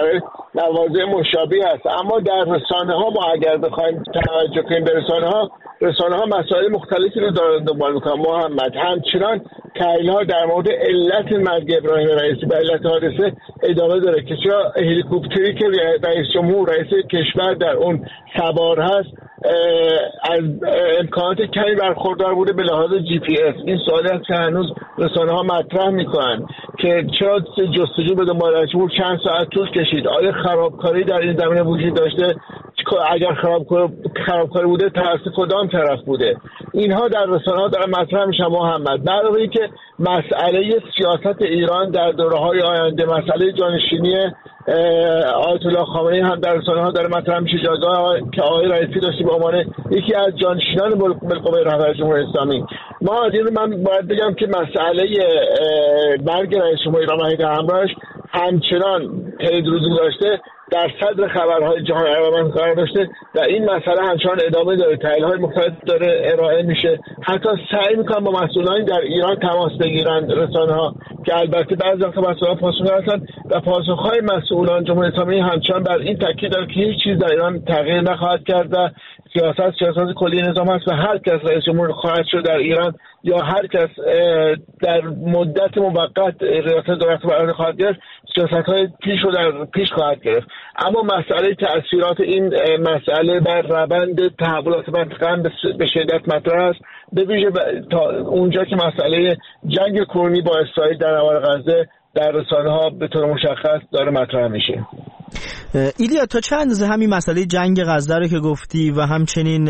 مواضع مشابه هست. اما در رسانه ها ما اگر بخوایم توجه کنیم به رسانه ها مسائل مختلفی رو دارن دنبال میکنن. محمد همچنان تحلیل ها در مورد علت مرگ ابراهیم رئیسی و علت حادثه ادامه داره که چرا هلیکوپتری که رئیس جمهور رئیس کشور در اون سوار هست از امکانات کمی برخوردار بوده به لحاظ جی پی اس. این سوالی هست که هنوز رسانه ها مطرح میکنن که چرا جستجو به دنبال رئیس جمهور چند ساعت طول کشید، آیا خرابکاری در این زمینه وجود داشته، اگر خرابکاری بوده توسط کدام طرف بوده. اینها در رسانه ها داره مطرح میشه. محمد علاوه اینکه مسئله سیاست ایران در دوره‌های آینده، مسئله جانشینی آیت الله خامنه‌ای هم در رسانه ها داره مطرح میشه. جایگاه که آقای رئیسی داشته به عنوان یکی از جانشینان بالقوه رهبر جمهوری اسلامی. من باید بگم که مسئله مرگ رئیس جمهور ایران و هیئت همراهش همچنان پدید رجوع داشته، در صدر خبرهای جهان عربی قرار داشته و این مسئله همچنان ادامه داره. تحلیل‌های مختلف داره ارائه میشه. حتی سعی میکنن با مسئولانی در ایران تماس بگیرن رسانه‌ها که البته بعضی وقتا مسئولان پاسخگو هستن و پاسخ‌های مسئولان جمهوری اسلامی همچنان بر این تاکید داره که هیچ چیز در ایران تغییر نخواهد کرد و سیاست کلی نظام است و هر کس رئیس جمهور خواهد شد در ایران یا هر کس در مدت موقت ریاست دولت بر خواهد گرفت، سیاست‌های پیش خواهد گرفت. اما مسئله تأثیرات این مسئله بر روند تحولات منطقه هم به شدت مطرح است، به ویژه تا اونجا که مسئله جنگ کنونی با اسرائیل در نوار غزه در رسانه‌ها به طور مشخص داره مطرح میشه. ایلیا تا چند اندازه همین مسئله جنگ غزه رو که گفتی و همچنین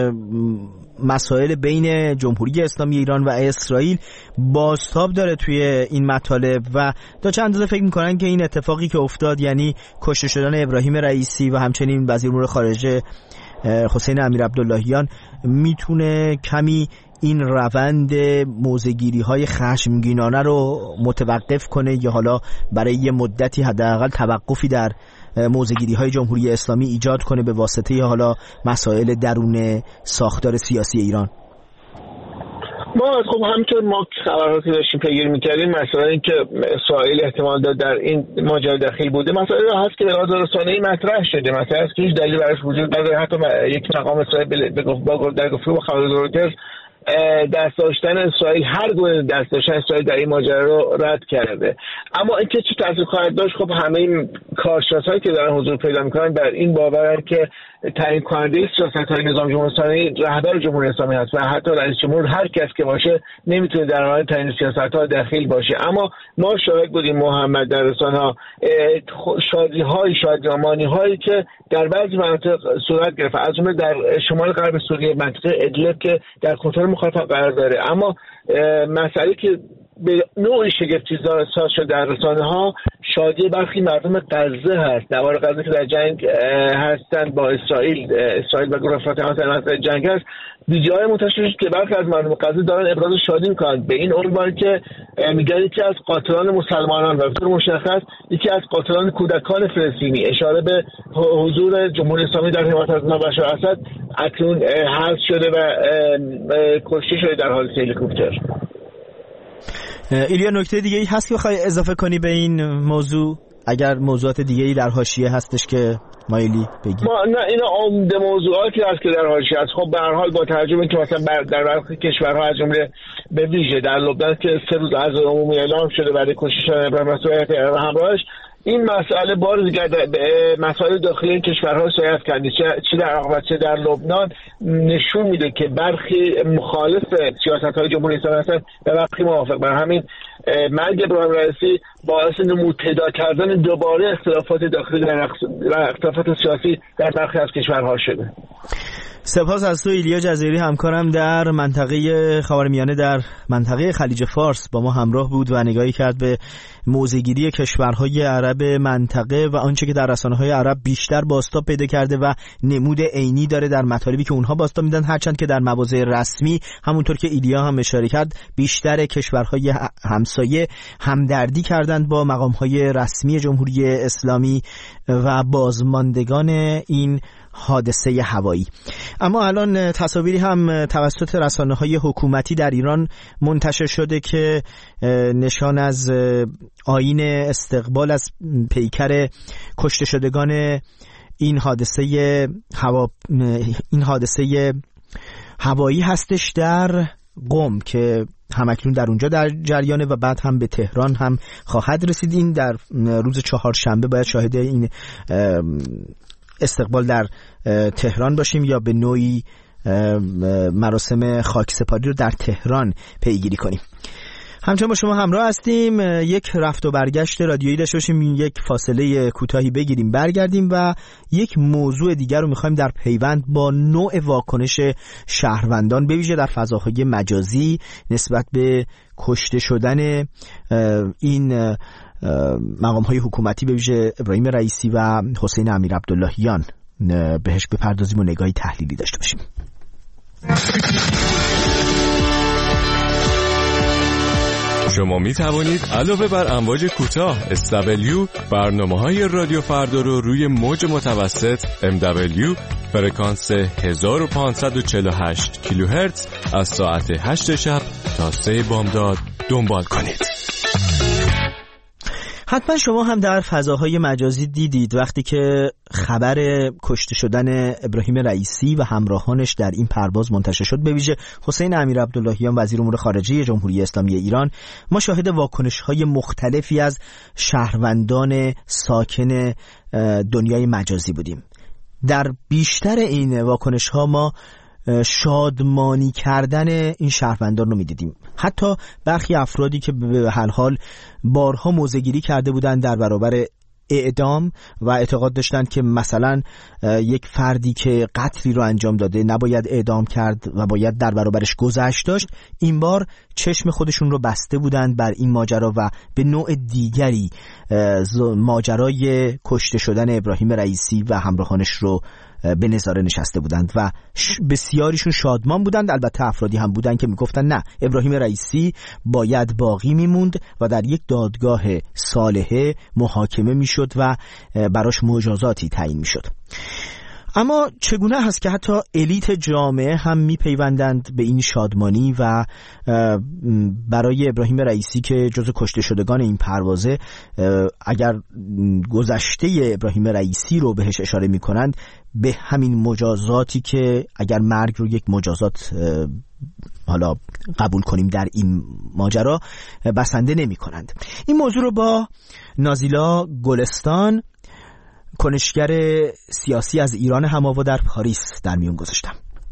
مسائل بین جمهوری اسلامی ایران و اسرائیل بازتاب داره توی این مطالب و تا چند اندازه فکر میکنن که این اتفاقی که افتاد، یعنی کشته شدن ابراهیم رئیسی و همچنین وزیر امور خارجه حسین امیر عبداللهیان میتونه کمی این روند موضع‌گیری‌های خشمگینانه رو متوقف کنه یا حالا برای یه مدتی حداقل توقفی در موضع‌گیری‌های جمهوری اسلامی ایجاد کنه به واسطه حالا مسائل درون ساختار سیاسی ایران؟ خب همینطور ما خبرها که داشتیم پیگیری می‌کردیم مسئله این که اسرائیل احتمال داد در این ماجرا دخیل بوده مسئله هست که به لحاظ رسانه‌ای مطرح شده، مثلا هست که هیچ دلیلی براش وجود نداره. حتی یک مقام اسرائیل در گفتگو با خبرگزاری رویترز دست داشتن اسرائیل، هر گونه دست داشتن اسرائیل در این ماجرا رو رد کرده. اما اینکه چه تاثیر خواهد داشت، خب همه این کارشناسایی که دارن حضور پیدا می‌کنن در این باورن که تعیین کننده سیاست‌های نظام جمهوری اسلامی رهبر جمهوری اسلامی هست و حتی رئیس جمهور هر کس که باشه نمیتونه در مورد تعیین سیاست‌ها دخیل باشه. اما ما شاهد بودیم محمد در رسانه‌ها شادمانی‌هایی که در بعضی مناطق صورت گرفت، از جمله در شمال غرب سوریه منطقه ادلب که در کنترل مخالفت قرار داره. اما مسئله که به نوعی شگفتی ساز شده در رسانه‌ها شادی برخی مردم غزه هست، نوار غزه که در جنگ هستند با اسرائیل و گروه افراطی در جنگ هست. ویدیوهای منتشر شد که برخی از مردم غزه دارن ابراز شادی میکنند به این عنوان که میگن یکی از قاتلان مسلمانان و به طور مشخص یکی از قاتلان کودکان فلسطینی، اشاره به حضور جمهوری اسلامی در حمایت از بشار اسد اکنون حذف شده و کشته شده در حال هلیکوپتر. ایلیا نکته دیگه ای هست که بخوای اضافه کنی به این موضوع؟ اگر موضوعات دیگه ای در حاشیه هستش که مایلی بگی. نه اینا عمده موضوعاتی هست که در حاشیه است. خب به هر حال با ترجمه که مثلا در برخی کشورها از جمله به ویژه در لبنان که 3 روز عزای عمومی اعلام شده برای کشته شدن ابراهیم رئیسی و همراهش، این مسئله بار دیگر مسائل داخلی این کشورها سیاست کردی چه در عراق و چه در لبنان نشون میده که برخی مخالف سیاست‌های جمهوری اسلامی هستند و برخی موافق. برای همین مرگ ابراهیم رئیسی باعث نمودپیدا کردن دوباره اختلافات داخلی و اختلافات سیاسی در برخی از کشورها شده. سپاس از تو ایلیا جزیری، همکارم در منطقه خاورمیانه در منطقه خلیج فارس با ما همراه بود و نگاهی کرد به موضع‌گیری کشورهای عرب منطقه و آنچه که در رسانه‌های عرب بیشتر بازتاب پیدا کرده و نمود عینی داره در مطالبی که اونها بازتاب میدن، هرچند که در مواضع رسمی همونطور که ایلیا هم اشاره کرد بیشتر کشورهای همسایه همدردی کردند با مقام‌های رسمی جمهوری اسلامی و بازماندگان این حادثه هوایی. اما الان تصاویری هم توسط رسانه‌های حکومتی در ایران منتشر شده که نشان از آیین استقبال از پیکر کشته شدگان این حادثه هوایی هستش در قم که همکنون در اونجا در جریانه و بعد هم به تهران هم خواهد رسید. این در روز چهارشنبه باید شاهد این استقبال در تهران باشیم یا به نوعی مراسم خاکسپاری رو در تهران پیگیری کنیم. همچنان با شما همراه هستیم. یک رفت و برگشت رادیویی داشته باشیم، یک فاصله کوتاهی بگیریم، برگردیم و یک موضوع دیگر رو می‌خوایم در پیوند با نوع واکنش شهروندان به ویژه در فضاهای مجازی نسبت به کشته شدن این مقام‌های حکومتی به ویژه ابراهیم رئیسی و حسین امیرعبداللهیان بهش بپردازیم و نگاهی تحلیلی داشته باشیم. شما می توانید علاوه بر امواج کوتاه SW برنامه‌های رادیو فردا رو روی موج متوسط MW فرکانس 1548 کیلوهرتز از ساعت 8 شب تا 3 بامداد دنبال کنید. حتما شما هم در فضاهای مجازی دیدید وقتی که خبر کشته شدن ابراهیم رئیسی و همراهانش در این پرواز منتشر شد، به ویژه حسین امیرعبداللهیان وزیر امور خارجه جمهوری اسلامی ایران، ما شاهد واکنش‌های مختلفی از شهروندان ساکن دنیای مجازی بودیم. در بیشتر این واکنش‌ها ما شادمانی کردن این شهروندان رو می‌دیدیم. حتی برخی افرادی که به هر حال بارها موضع‌گیری کرده بودند در برابر اعدام و اعتقاد داشتند که مثلا یک فردی که قتلی رو انجام داده نباید اعدام کرد و باید در برابرش گذشت داشت، این بار چشم خودشون رو بسته بودند بر این ماجرا و به نوع دیگری ماجرای کشته شدن ابراهیم رئیسی و همراهانش رو به نظاره نشسته بودند و بسیاریشون شادمان بودند. البته افرادی هم بودند که میگفتن نه، ابراهیم رئیسی باید باقی میموند و در یک دادگاه صالحه محاکمه میشد و براش مجازاتی تعیین میشد. اما چگونه هست که حتی الیت جامعه هم میپیوندند به این شادمانی و برای ابراهیم رئیسی که جزو کشته شدگان این پروازه، اگر گذشته ابراهیم رئیسی رو بهش اشاره میکنند، به همین مجازاتی که اگر مرگ رو یک مجازات حالا قبول کنیم در این ماجرا بسنده نمی کنند. این موضوع رو با نازیلا گلستان، کنشگر سیاسی از ایران هم‌آوا در پاریس، در میون گذاشتم.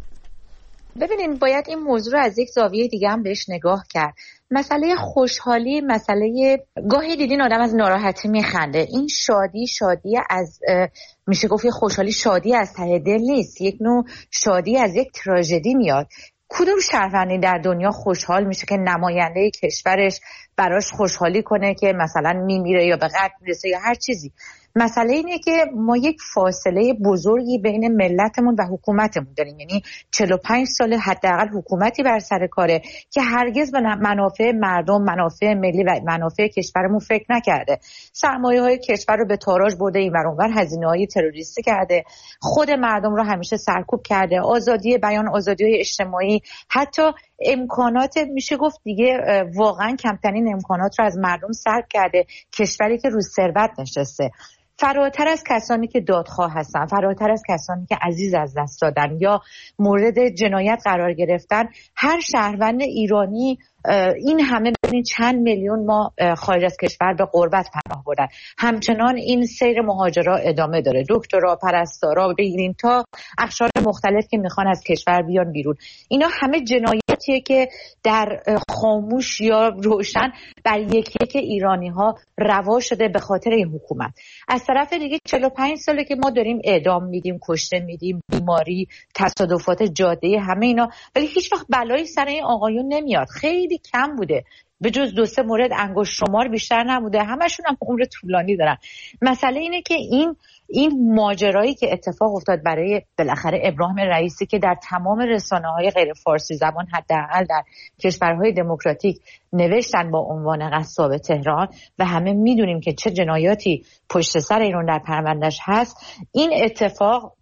ببینین، باید این موضوع رو از یک زاویه دیگه هم بهش نگاه کرد. مسئله خوشحالی، مسئله گاهی دیدین آدم از ناراحتی میخنده. این شادی از میشه گفت خوشحالی، شادی از ته دل نیست، یک نوع شادی از یک تراژدی میاد. کدوم شهروندی در دنیا خوشحال میشه که نماینده کشورش براش خوشحالی کنه که مثلا میمیره یا به قتل میرسه یا هر چیزی؟ مسئله اینه که ما یک فاصله بزرگی بین ملتمون و حکومتمون داریم. یعنی 45 سال حداقل حکومتی بر سر کاره که هرگز به منافع مردم، منافع ملی و منافع کشورمون فکر نکرده. سرمایه‌های کشور رو به تاراج برده، این ور اونور هزینه‌های تروریستی کرده، خود مردم رو همیشه سرکوب کرده، آزادی بیان، آزادی‌های اجتماعی، حتی امکانات، میشه گفت دیگه واقعا کمترین امکانات رو از مردم سلب کرده. کشوری که رو ثروت نشسته، فراتر از کسانی که دادخواه هستن، فراتر از کسانی که عزیز از دست دادن یا مورد جنایت قرار گرفتن، هر شهروند ایرانی این همه ببینید چند میلیون ما خارج از کشور به غربت پناه بردن. همچنان این سیر مهاجرا ادامه داره. دکترا، پرستارا بگیرین تا اقشار مختلف که میخوان از کشور بیان بیرون. اینا همه جنایتیه که در خاموش یا روشن بر یک ایرانی ها روا شده به خاطر این حکومت. از طرف دیگه 45 ساله که ما داریم اعدام میدیم، کشته میدیم، بیماری، تصادفات جاده‌ای، همه اینا، ولی هیچ وقت بلایی سر این آقایون نمیاد. خیلی کم بوده، به جز 2-3 مورد انگشت شمار بیشتر نبوده، همشون هم عمر طولانی دارن. مسئله اینه که این ماجرایی که اتفاق افتاد برای بالاخره ابراهیم رئیسی که در تمام رسانه‌های غیر فارسی زبان حداقل در کشورهای دموکراتیک نوشتن با عنوان قصاب تهران و همه میدونیم که چه جنایاتی پشت سر ایران در پروندهش هست، این اتفاق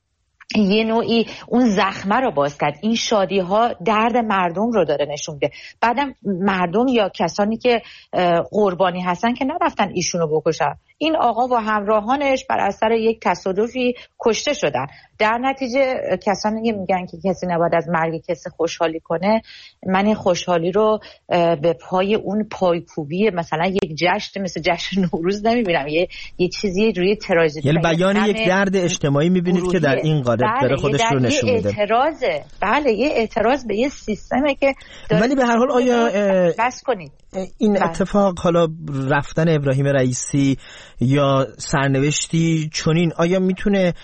یه نوعی اون زخمه رو باز کرد. این شادی ها درد مردم رو داره نشون میده. بعدم مردم یا کسانی که قربانی هستن که نرفتن ایشونو بکشن، این آقا و همراهانش بر اثر یک تصادفی کشته شدن. در نتیجه کسانی که میگن که کسی نباید از مرگ کسی خوشحالی کنه، من این خوشحالی رو به پای اون پایکوبی مثلا یک جشن مثل جشن نوروز نمیبینم، یه چیزی روی تراژدی، یعنی بیان یک درد اجتماعی میبینید که در این قالب داره خودش رو نشون میده. اعتراضه. بله، یه اعتراض به یه سیستمه که ولی به هر حال آیا بس کنید این اتفاق، حالا رفتن ابراهیم رئیسی یا سرنوشتی چنین، آیا میتونه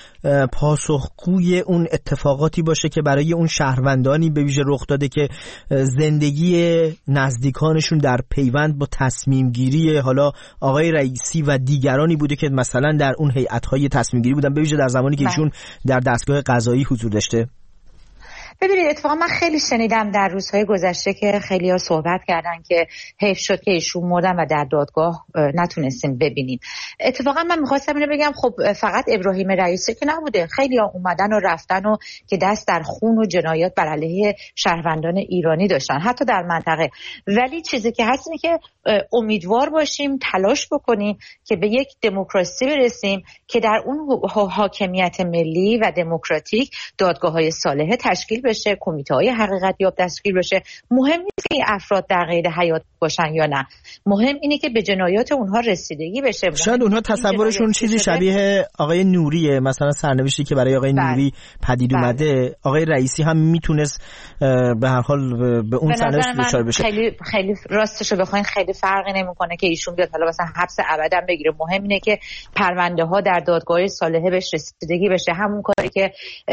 پاسخگوی اون اتفاقاتی باشه که برای اون شهروندانی به ویژه رخ داده که زندگی نزدیکانشون در پیوند با تصمیم گیری حالا آقای رئیسی و دیگرانی بوده که مثلا در اون هیئت‌های تصمیم گیری بودن، به ویژه در زمانی که ایشون در دستگاه قضایی حضور داشته؟ ببینید اتفاقا من خیلی شنیدم در روزهای گذشته که خیلی ها صحبت کردن که حیف شد که ایشون مردن و در دادگاه نتونستیم ببینیم. اتفاقا من میخواستم اینو بگم، خب فقط ابراهیم رئیسی که نبوده، خیلی ها اومدن و رفتن و که دست در خون و جنایات بر علیه شهروندان ایرانی داشتن حتی در منطقه. ولی چیزی که هست اینه که امیدوار باشیم، تلاش بکنیم که به یک دموکراسی برسیم که در اون حاکمیت ملی و دموکراتیک دادگاه‌های صالحه تشکیل بشه، کمیته‌های حقیقت یاب تشکیل بشه. مهم نیست که افراد در قید حیات باشن یا نه، مهم اینه که به جنایات اونها رسیدگی بشه. شاید اونها تصورشون چیزی شبیه آقای نوریه، مثلا سرنوشتی که برای آقای نوری پدید اومده. آقای رئیسی هم میتونست به هر حال به اون سرنوشت دچار بشه. خیلی راستش رو بخواین خیلی فرقی نمیکنه که ایشون بیاد حالا مثلا حبس ابدا بگیره. مهم اینه که پرونده ها در دادگاه صالحه بهش رسیدگی بشه. همون کاری که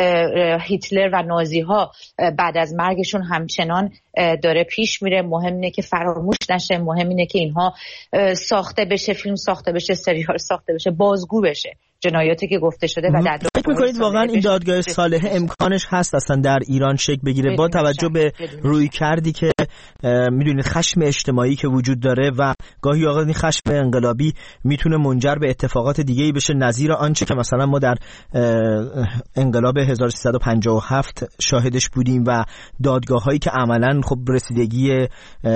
هیتلر و نازی ها بعد از مرگشون همچنان داره پیش میره. مهم اینه که فراموش نشه، مهم اینه که اینها ساخته بشه، فیلم ساخته بشه، سریال ساخته بشه، بازگو بشه جنایاتی که گفته شده. و در فکر می‌کنید واقعا این دادگاه صالحه امکانش هست اصلا در ایران شکل بگیره با توجه به روی کردی که میدونید خشم اجتماعی که وجود داره و گاهی اوقات این خشم انقلابی میتونه منجر به اتفاقات دیگه‌ای بشه نظیر آنچه که مثلا ما در انقلاب 1357 شاهدش بودیم و دادگاه‌هایی که عملاً خب رسیدگی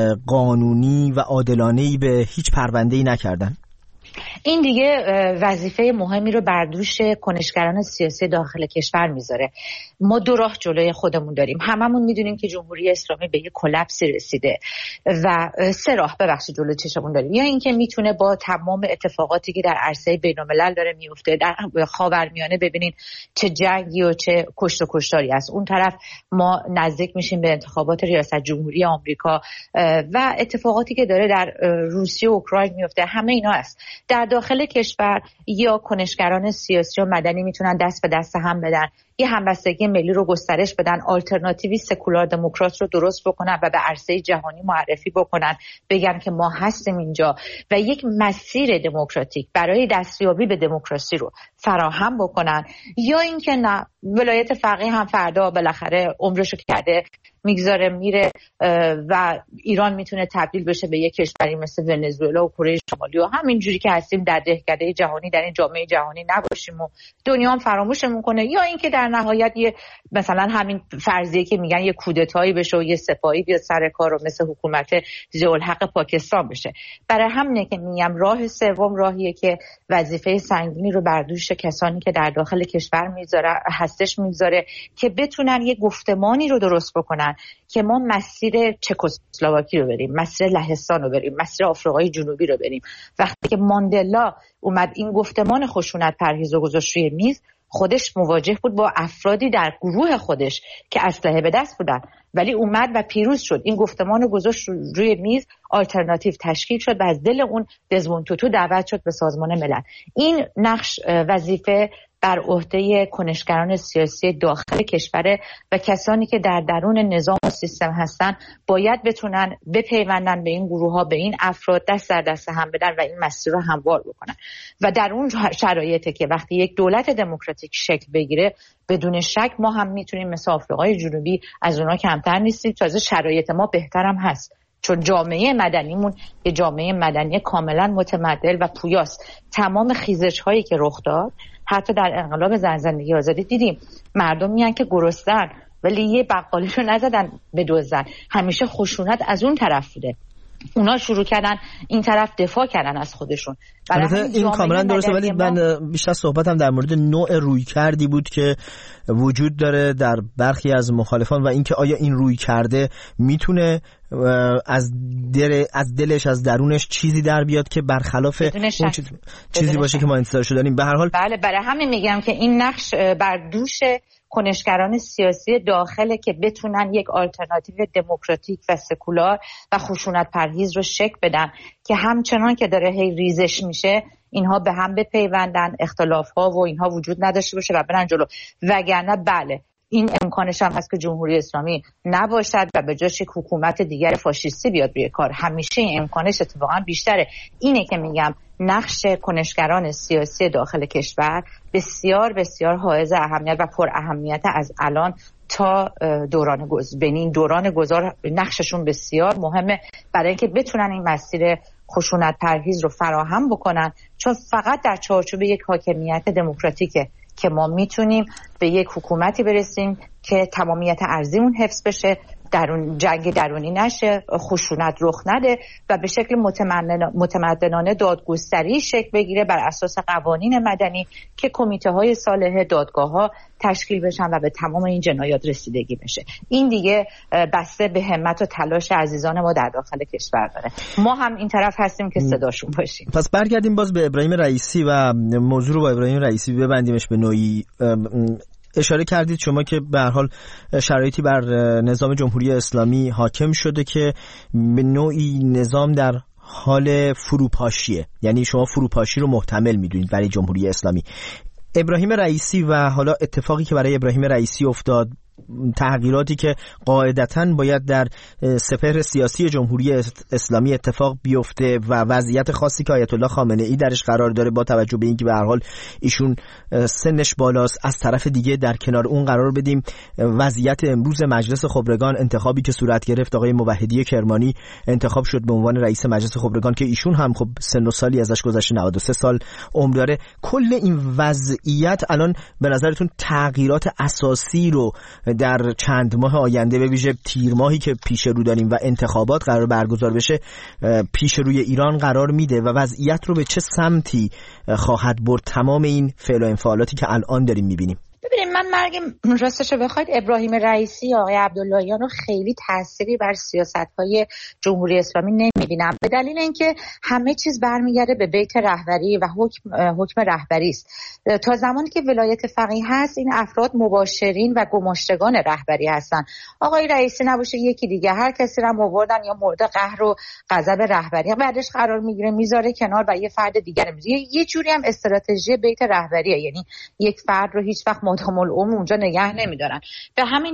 قانونی و عادلانه‌ای به هیچ پرونده‌ای نکردن؟ این دیگه وظیفه مهمی رو بر دوش کنشگران سیاسی داخل کشور میذاره. ما دو راه جلوی خودمون داریم. هممون میدونیم که جمهوری اسلامی به یک کلپسی رسیده و سه راه جلوی چشمون داریم. یا اینکه میتونه با تمام اتفاقاتی که در عرصه بین‌الملل داره میفته، در خاورمیانه ببینین چه جنگی و چه کشت و کشتاری است، اون طرف ما نزدیک میشیم به انتخابات ریاست جمهوری آمریکا و اتفاقاتی که داره در روسیه و اوکراین میفته، همه اینا است. در داخل کشور یا کنشگران سیاسی و مدنی میتونن دست به دست هم بدن، یه همبستگی ملی رو گسترش بدن، آلترناتیوی سکولار دموکرات رو درست بکنن و به عرصه جهانی معرفی بکنن، بگن که ما هستیم اینجا و یک مسیر دموکراتیک برای دستیابی به دموکراسی رو فراهم بکنن. یا اینکه نه، ولایت فقیه هم فردا بالاخره عمرشو کرده میگذاره میره و ایران میتونه تبدیل بشه به یک کشوری مثل ونزوئلا و کره شمالی و همینجوری که هستیم در دهکده جهانی، در این جامعه جهانی نباشیم و دنیا هم فراموشمون کنه. یا اینکه در نهایت یه مثلا همین فرضیه که میگن یه کودتایی بشه و یه سپاهی بیاد سر کار و مثل حکومت ضیاءالحق پاکستان بشه. برای همینه که میگم راه سوم راهیه که وظیفه سنگینی رو بر دوش کسانی که در داخل کشور میذاره که بتونن یه گفتمانی رو درست بکنن که ما مسیر چکسلواکی رو بریم، مسیر لهستان رو بریم، مسیر آفریقای جنوبی رو بریم. وقتی که ماندلا اومد این گفتمان خشونت پرهیز و گذاشت روی میز، خودش مواجه بود با افرادی در گروه خودش که اسلحه به دست بودن، ولی اومد و پیروز شد. این گفتمان رو گذاشت روی میز، آلترناتیو تشکیل شد و از دل اون دزموند توتو دعوت شد به سازمان ملل. این نقش وظیفه بر عهده کنشگران سیاسی داخل کشور و کسانی که در درون نظام و سیستم هستن باید بتونن بپیوندن به این گروه ها، به این افراد، دست در دست هم بدن و این مسیر رو هموار بکنن. و در اون شرایطی که وقتی یک دولت دموکراتیک شکل بگیره، بدون شک ما هم میتونیم مثل آفریقای جنوبی از اونها کمتر نیستیم، تازه شرایط ما بهتر هم هست. چون جامعه مدنیمون یه جامعه مدنی کاملا متمدن و پویاست. تمام خیزش هایی که رخ داد حتی در انقلاب زن زندگی آزادی دیدیم مردم میان که گرسنن ولی یه بقالشو نزدن بدزدن، همیشه خشونت از اون طرف بوده. اونا شروع کردن این طرف دفاع کردن از خودشون. البته این کاملا درسته، ولی من بیشتر صحبتم در مورد نوع رویکردی بود که وجود داره در برخی از مخالفان و اینکه آیا این رویکرده میتونه از دلش از درونش چیزی در بیاد که برخلاف اون چیزی باشه که ما انتظارشو داریم. به هر حال بله، برای همین میگم که این نقش بر دوش کنشگران سیاسی داخله که بتونن یک آلترناتیو دموکراتیک و سکولار و خشونت پرهیز رو شکل بدن که همچنان که داره هی ریزش میشه اینها به هم بپیوندن، اختلاف‌ها و اینها وجود نداشته باشه و برن جلو. وگرنه بله این امکانش هم هست که جمهوری اسلامی نباشد و به جاش یک حکومت دیگر فاشیستی بیاد روی کار. همیشه این امکانش اتفاقا بیشتره. اینه که میگم نقش کنشگران سیاسی داخل کشور بسیار بسیار حائز اهمیت و پر اهمیت از الان تا دوران گذار نقششون بسیار مهمه برای اینکه بتونن این مسیر خشونت پرهیز رو فراهم بکنن، چون فقط در چارچوب یک حاکمیت دموکراتیکه که ما میتونیم به یک حکومتی برسیم که تمامیت ارضیمون حفظ بشه، جنگ درونی نشه، خشونت رخ نده و به شکل متمدنانه دادگستری شکل بگیره بر اساس قوانین مدنی که کمیته های صالح دادگاه ها تشکیل بشن و به تمام این جنایات رسیدگی بشه. این دیگه بسته به همت و تلاش عزیزان ما در داخل کشور داره. ما هم این طرف هستیم که صداشون باشیم. پس برگردیم باز به ابراهیم رئیسی و موضوع رو با ابراهیم رئیسی ببندیمش به نوعی. اشاره کردید شما که به هر حال شرایطی بر نظام جمهوری اسلامی حاکم شده که به نوعی نظام در حال فروپاشیه، یعنی شما فروپاشی رو محتمل میدونید برای جمهوری اسلامی. ابراهیم رئیسی و حالا اتفاقی که برای ابراهیم رئیسی افتاد، تغییراتی که قاعدتاً باید در سپهر سیاسی جمهوری اسلامی اتفاق بیفته و وضعیت خاصی که آیت الله خامنه ای درش قرار داره با توجه به اینکه به هر حال ایشون سنش بالاست، از طرف دیگه در کنار اون قرار بدیم وضعیت امروز مجلس خبرگان، انتخابی که صورت گرفت، آقای موحدی کرمانی انتخاب شد به عنوان رئیس مجلس خبرگان که ایشون هم خب سن و سالی ازش گذشته، 93 سال عمر داره. کل این وضعیت الان به نظرتون تغییرات اساسی رو در چند ماه آینده، به ویژه تیر ماهی که پیش رو داریم و انتخابات قرار برگزار بشه، پیش روی ایران قرار میده و وضعیت رو به چه سمتی خواهد برد تمام این فعل و انفعالاتی که الان داریم میبینیم؟ ببینید، من مرگ راستش رو بخواید ابراهیم رئیسی آقای عبداللهیان رو خیلی تأثیری بر سیاست‌های جمهوری اسلامی نمی‌بینم، به دلیل اینکه همه چیز برمیگرده به بیت رهبری و حکم رهبری است. تا زمانی که ولایت فقیه هست این افراد مباشرین و گماشتگان رهبری هستن. آقای رئیسی نباشه یکی دیگه، هر کسی رو آوردن یا مورد قهر و غضب رهبری بعدش قرار میگیره میذاره کنار و یه فرد دیگر میذاره. یه جوری هم استراتژی بیت رهبریه، یعنی یک فرد رو هیچ وقت مدام العمر اونجا نگه نمیدارن. به همین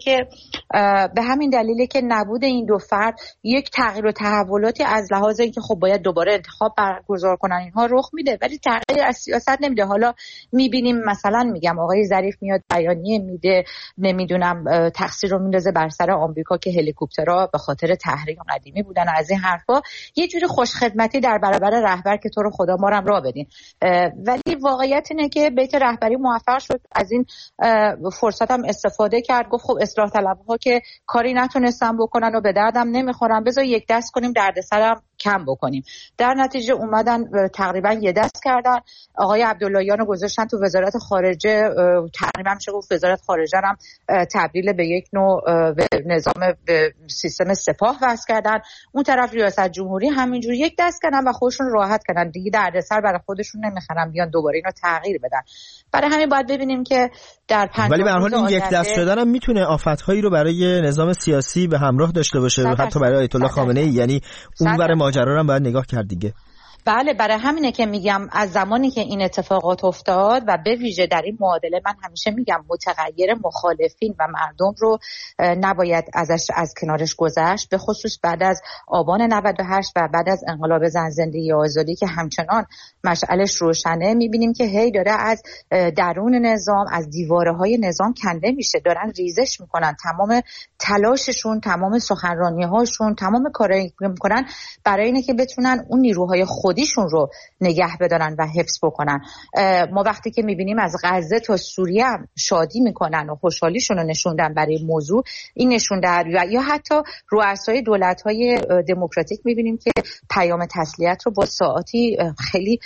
دلیله که نبود این دو فرد یک تغییر و تحولاتی از لحاظ اینکه خب باید دوباره انتخاب برگزار کنن اینها رخ میده، ولی تغییر از سیاست نمیده. حالا میبینیم مثلا میگم آقای ظریف میاد بیانیه میده، نمیدونم تقصیر رو میندازه بر سر آمریکا که هلیکوپترها به خاطر تحریم قدیمی بودن، از این حرفا، یه جوری خوشخدمتی در برابر رهبر که تو رو خدا ما هم راه بدین. ولی واقعیت اینه که بیت رهبری موفق شد از این فرصت هم استفاده کرد، گفت خب اصلاح طلبها که کاری نتونستن بکنن و به دردم نمیخورن، بذار یک دست کنیم دردسرم کم بکنیم. در نتیجه اومدن تقریبا یه دست کردن، آقای عبداللهیان رو گذاشتن تو وزارت خارجه، تقریبا میشه گفت وزارت خارجه هم تبدیل به یک نوع نظام به سیستم سپاه وضع کردن. اون طرف ریاست جمهوری همینجوری یک دست کردن و خودشون راحت کردن، دیگه دردسر برای خودشون نمیخرن بیان دوباره اینو تغییر بدن. برای همین باید ببینیم که در ولی به هر حال این یک دست شدن هم میتونه آفت‌هایی رو برای نظام سیاسی به همراه داشته باشه، حتی برای آیت الله خامنه ای، یعنی اون برای ماجرا رو هم باید نگاه کرد دیگه. بله، برای همینه که میگم از زمانی که این اتفاقات افتاد و به ویژه در این معادله، من همیشه میگم متغیر مخالفین و مردم رو نباید از کنارش گذشت، به خصوص بعد از آبان 98 و بعد از انقلاب زن زندگی آزادی که همچنان مشعلش روشنه. میبینیم که هی داره از درون نظام، از دیوارهای نظام کنده میشه، دارن ریزش میکنن، تمام تلاششون، تمام سخنرانی‌هاشون، تمام کارایی که میکنن برای اینه که بتونن اون نیروهای خودیشون رو نگه بدارن و حفظ بکنن. ما وقتی که میبینیم از غزه تا سوریه هم شادی میکنن و خوشحالیشون رو نشوندن برای موضوع این نشوندن، یا حتی رؤسای دولت‌های دموکراتیک میبینیم که پیام تسلیت رو با ساعاتی خیلی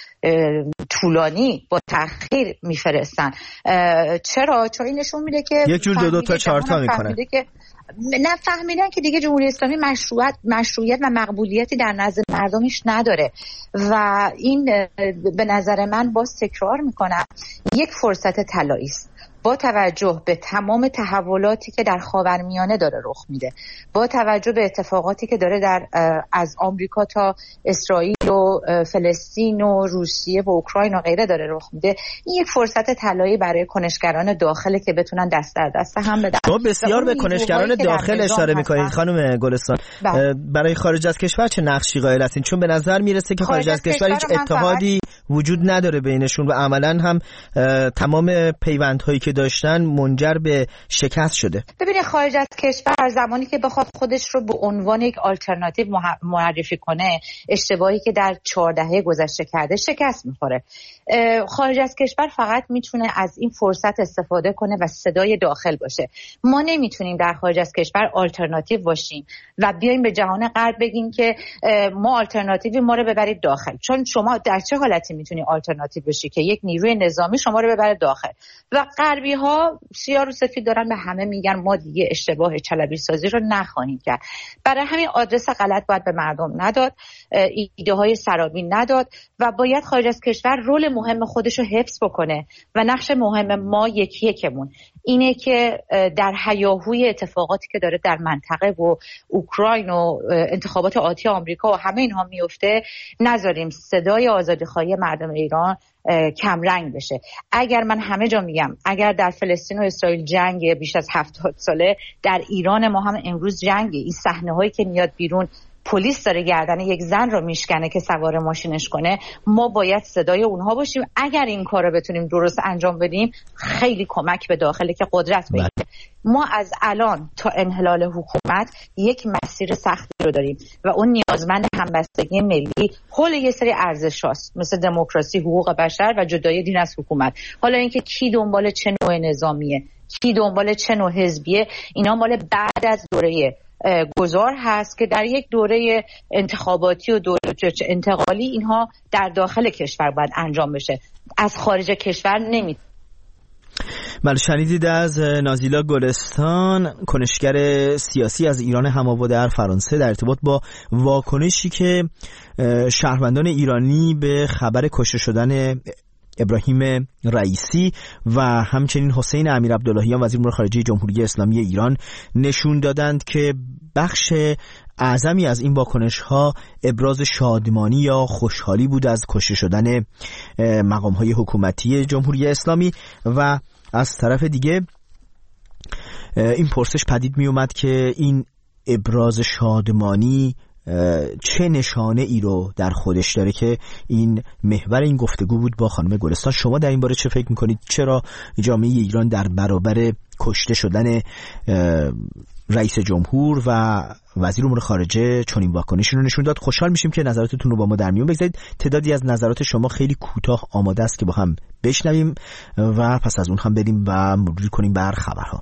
طولانی با تأخیر میفرستن. چرا؟ چون این نشون میده که یک جور دو تا چهار تا میکنن، نه فهمیدن که دیگه جمهوری اسلامی مشروعیت و مقبولیتی در نزد مردمش نداره و این به نظر من باز تکرار میکنم یک فرصت طلایی است. با توجه به تمام تحولاتی که در خاورمیانه داره رخ میده، با توجه به اتفاقاتی که داره از آمریکا تا اسرائیل و فلسطین و روسیه و اوکراین و غیره داره رخ میده، این یک فرصت طلایی برای کنشگران داخله که بتونن دست در دست هم بدن. شما بسیار به کنشگران داخل اشاره میکنید خانم گلستان. برای خارج از کشور چه نقشی قائل هستین؟ چون به نظر میرسه که خارج از کشور هیچ اتحادی وجود نداره بینشون و عملاً هم تمام پیوندهایی که داشتن منجر به شکست شده. ببینید خارج از کشور زمانی که بخواد خودش رو به عنوان یک آلترناتیو معرفی کنه، اشتباهی که در 4 دهه گذشته کرده شکست میخوره. خارج از کشور فقط میتونه از این فرصت استفاده کنه و صدای داخل باشه. ما نمیتونیم در خارج از کشور آلترناتیو باشیم و بیایم به جهان غرب بگیم که ما آلترناتیو ما رو ببرید داخل. چون شما در چه حالتی میتونی آلترناتیو بشی که یک نیروی نظامی شما رو ببره داخل؟ و غربی ها سیاه و سفید دارن به همه میگن ما دیگه اشتباه چلبی سازی رو نخواهیم کرد. برای همین آدرس غلط باید به مردم نداد، ایده های سرابی نداد و باید خارج از کشور رول مهم خودش رو حفظ بکنه و نقش مهم ما یکمون اینه که در هیاهوی اتفاقاتی که داره در منطقه و اوکراین و انتخابات آتی آمریکا و همه اینها میفته نذاریم صدای آزادیخواهی مردم ایران کم رنگ بشه. اگر من همه جا میگم اگر در فلسطین و اسرائیل جنگ بیش از 70 ساله، در ایران ما هم امروز جنگه. این صحنه هایی که میاد بیرون، پلیس داره گردن یک زن رو میشکنه که سوار ماشینش کنه، ما باید صدای اونها باشیم. اگر این کار رو بتونیم درست انجام بدیم خیلی کمک به داخله که قدرت بگیره. ما از الان تا انحلال حکومت یک مسیر سختی رو داریم و اون نیازمند همبستگی ملی حول یه سری ارزش‌هاست مثل دموکراسی، حقوق بشر و جدایی دین از حکومت. حالا اینکه کی دنبال چه نوع نظامیه، کی دنبال چه نوع حزبیه، اینا مال بعد از دوره گذار هست که در یک دوره انتخاباتی و دوره انتقالی اینها در داخل کشور باید انجام بشه، از خارج کشور نمی. بله، شنیدید از نازیلا گلستان، کنشگر سیاسی از ایران هم‌آباد در فرانسه، در ارتباط با واکنشی که شهروندان ایرانی به خبر کشته شدن ابراهیم رئیسی و همچنین حسین امیر عبداللهیان وزیر امور خارجه جمهوری اسلامی ایران نشون دادند که بخش اعظمی از این واکنش‌ها ابراز شادمانی یا خوشحالی بود از کشته شدن مقام‌های حکومتی جمهوری اسلامی و از طرف دیگه این پرسش پدید می اومد که این ابراز شادمانی چه نشانه ای رو در خودش داره که این محور این گفتگو بود با خانم گلستان. شما در این باره چه فکر میکنید؟ چرا جامعه ایران در برابر کشته شدن رئیس جمهور و وزیر امور خارجه چنین واکنشی رو نشون داد؟ خوشحال میشیم که نظراتتون رو با ما در میون بگذارید. تعدادی از نظرات شما خیلی کوتاه آماده است که با هم بشنویم و پس از اون هم بریم و مرور کنیم بر خبرها.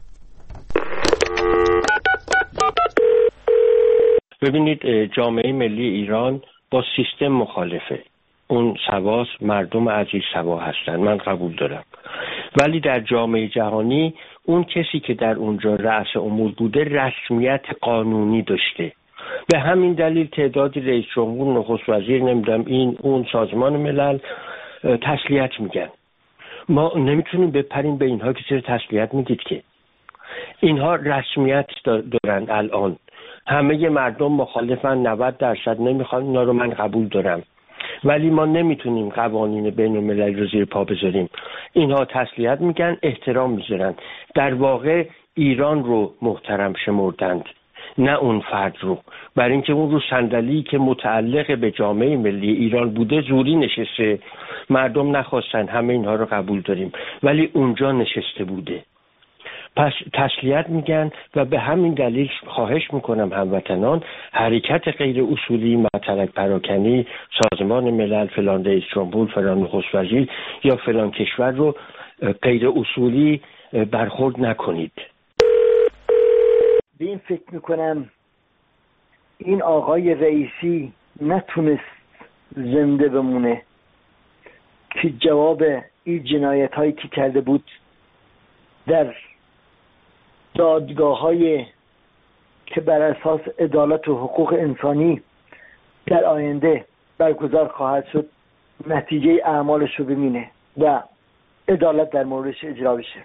ببینید، جامعه ملی ایران با سیستم مخالفه. اون سواس مردم عزیز سوا هستن، من قبول دارم، ولی در جامعه جهانی اون کسی که در اونجا رأس امور بوده رسمیت قانونی داشته. به همین دلیل تعدادی رئیس جمهور، نخست وزیر، نمیدونم این اون سازمان ملل تسلیت میگن. ما نمیتونیم بپریم به اینها که چرا تسلیت میگید که اینها رسمیت دارن. الان همه مردم مخالفن، 90% نمیخوان، اینا رو من قبول دارم، ولی ما نمیتونیم قوانین بین الملل رو زیر پا بذاریم. اینها تسلیت میگن، احترام میذارن، در واقع ایران رو محترم شمردند، نه اون فرد رو. برای اینکه اون رو صندلی که متعلق به جامعه ملی ایران بوده زوری نشسته، مردم نخواستن، همه اینها رو قبول داریم، ولی اونجا نشسته بوده. پس تسلیت میگن و به همین دلیل خواهش میکنم هموطنان حرکت غیر اصولی، مطلق پراکنی، سازمان ملل، فلان رئیس جمهور، فلان نخست وزیر یا فلان کشور رو غیر اصولی برخورد نکنید. به این فکر میکنم این آقای رئیسی نتونست زنده بمونه که جواب این جنایت هایی که کرده بود در دادگاه هایی که بر اساس عدالت و حقوق انسانی در آینده برگزار خواهد شد نتیجه اعمالش رو ببینه و عدالت در موردش اجرا بشه.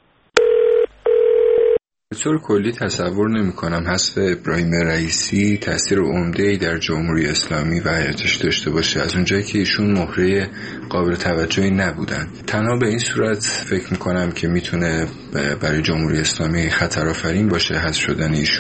به طور کلی تصور نمی کنم حذف ابراهیم رئیسی تأثیر عمده‌ای در جمهوری اسلامی و حیاتش داشته باشه، از اونجایی که ایشون مهره قابل توجهی نبودن. تنها به این صورت فکر می کنم که میتونه برای جمهوری اسلامی خطرآفرین باشه حذف شدن ایشون.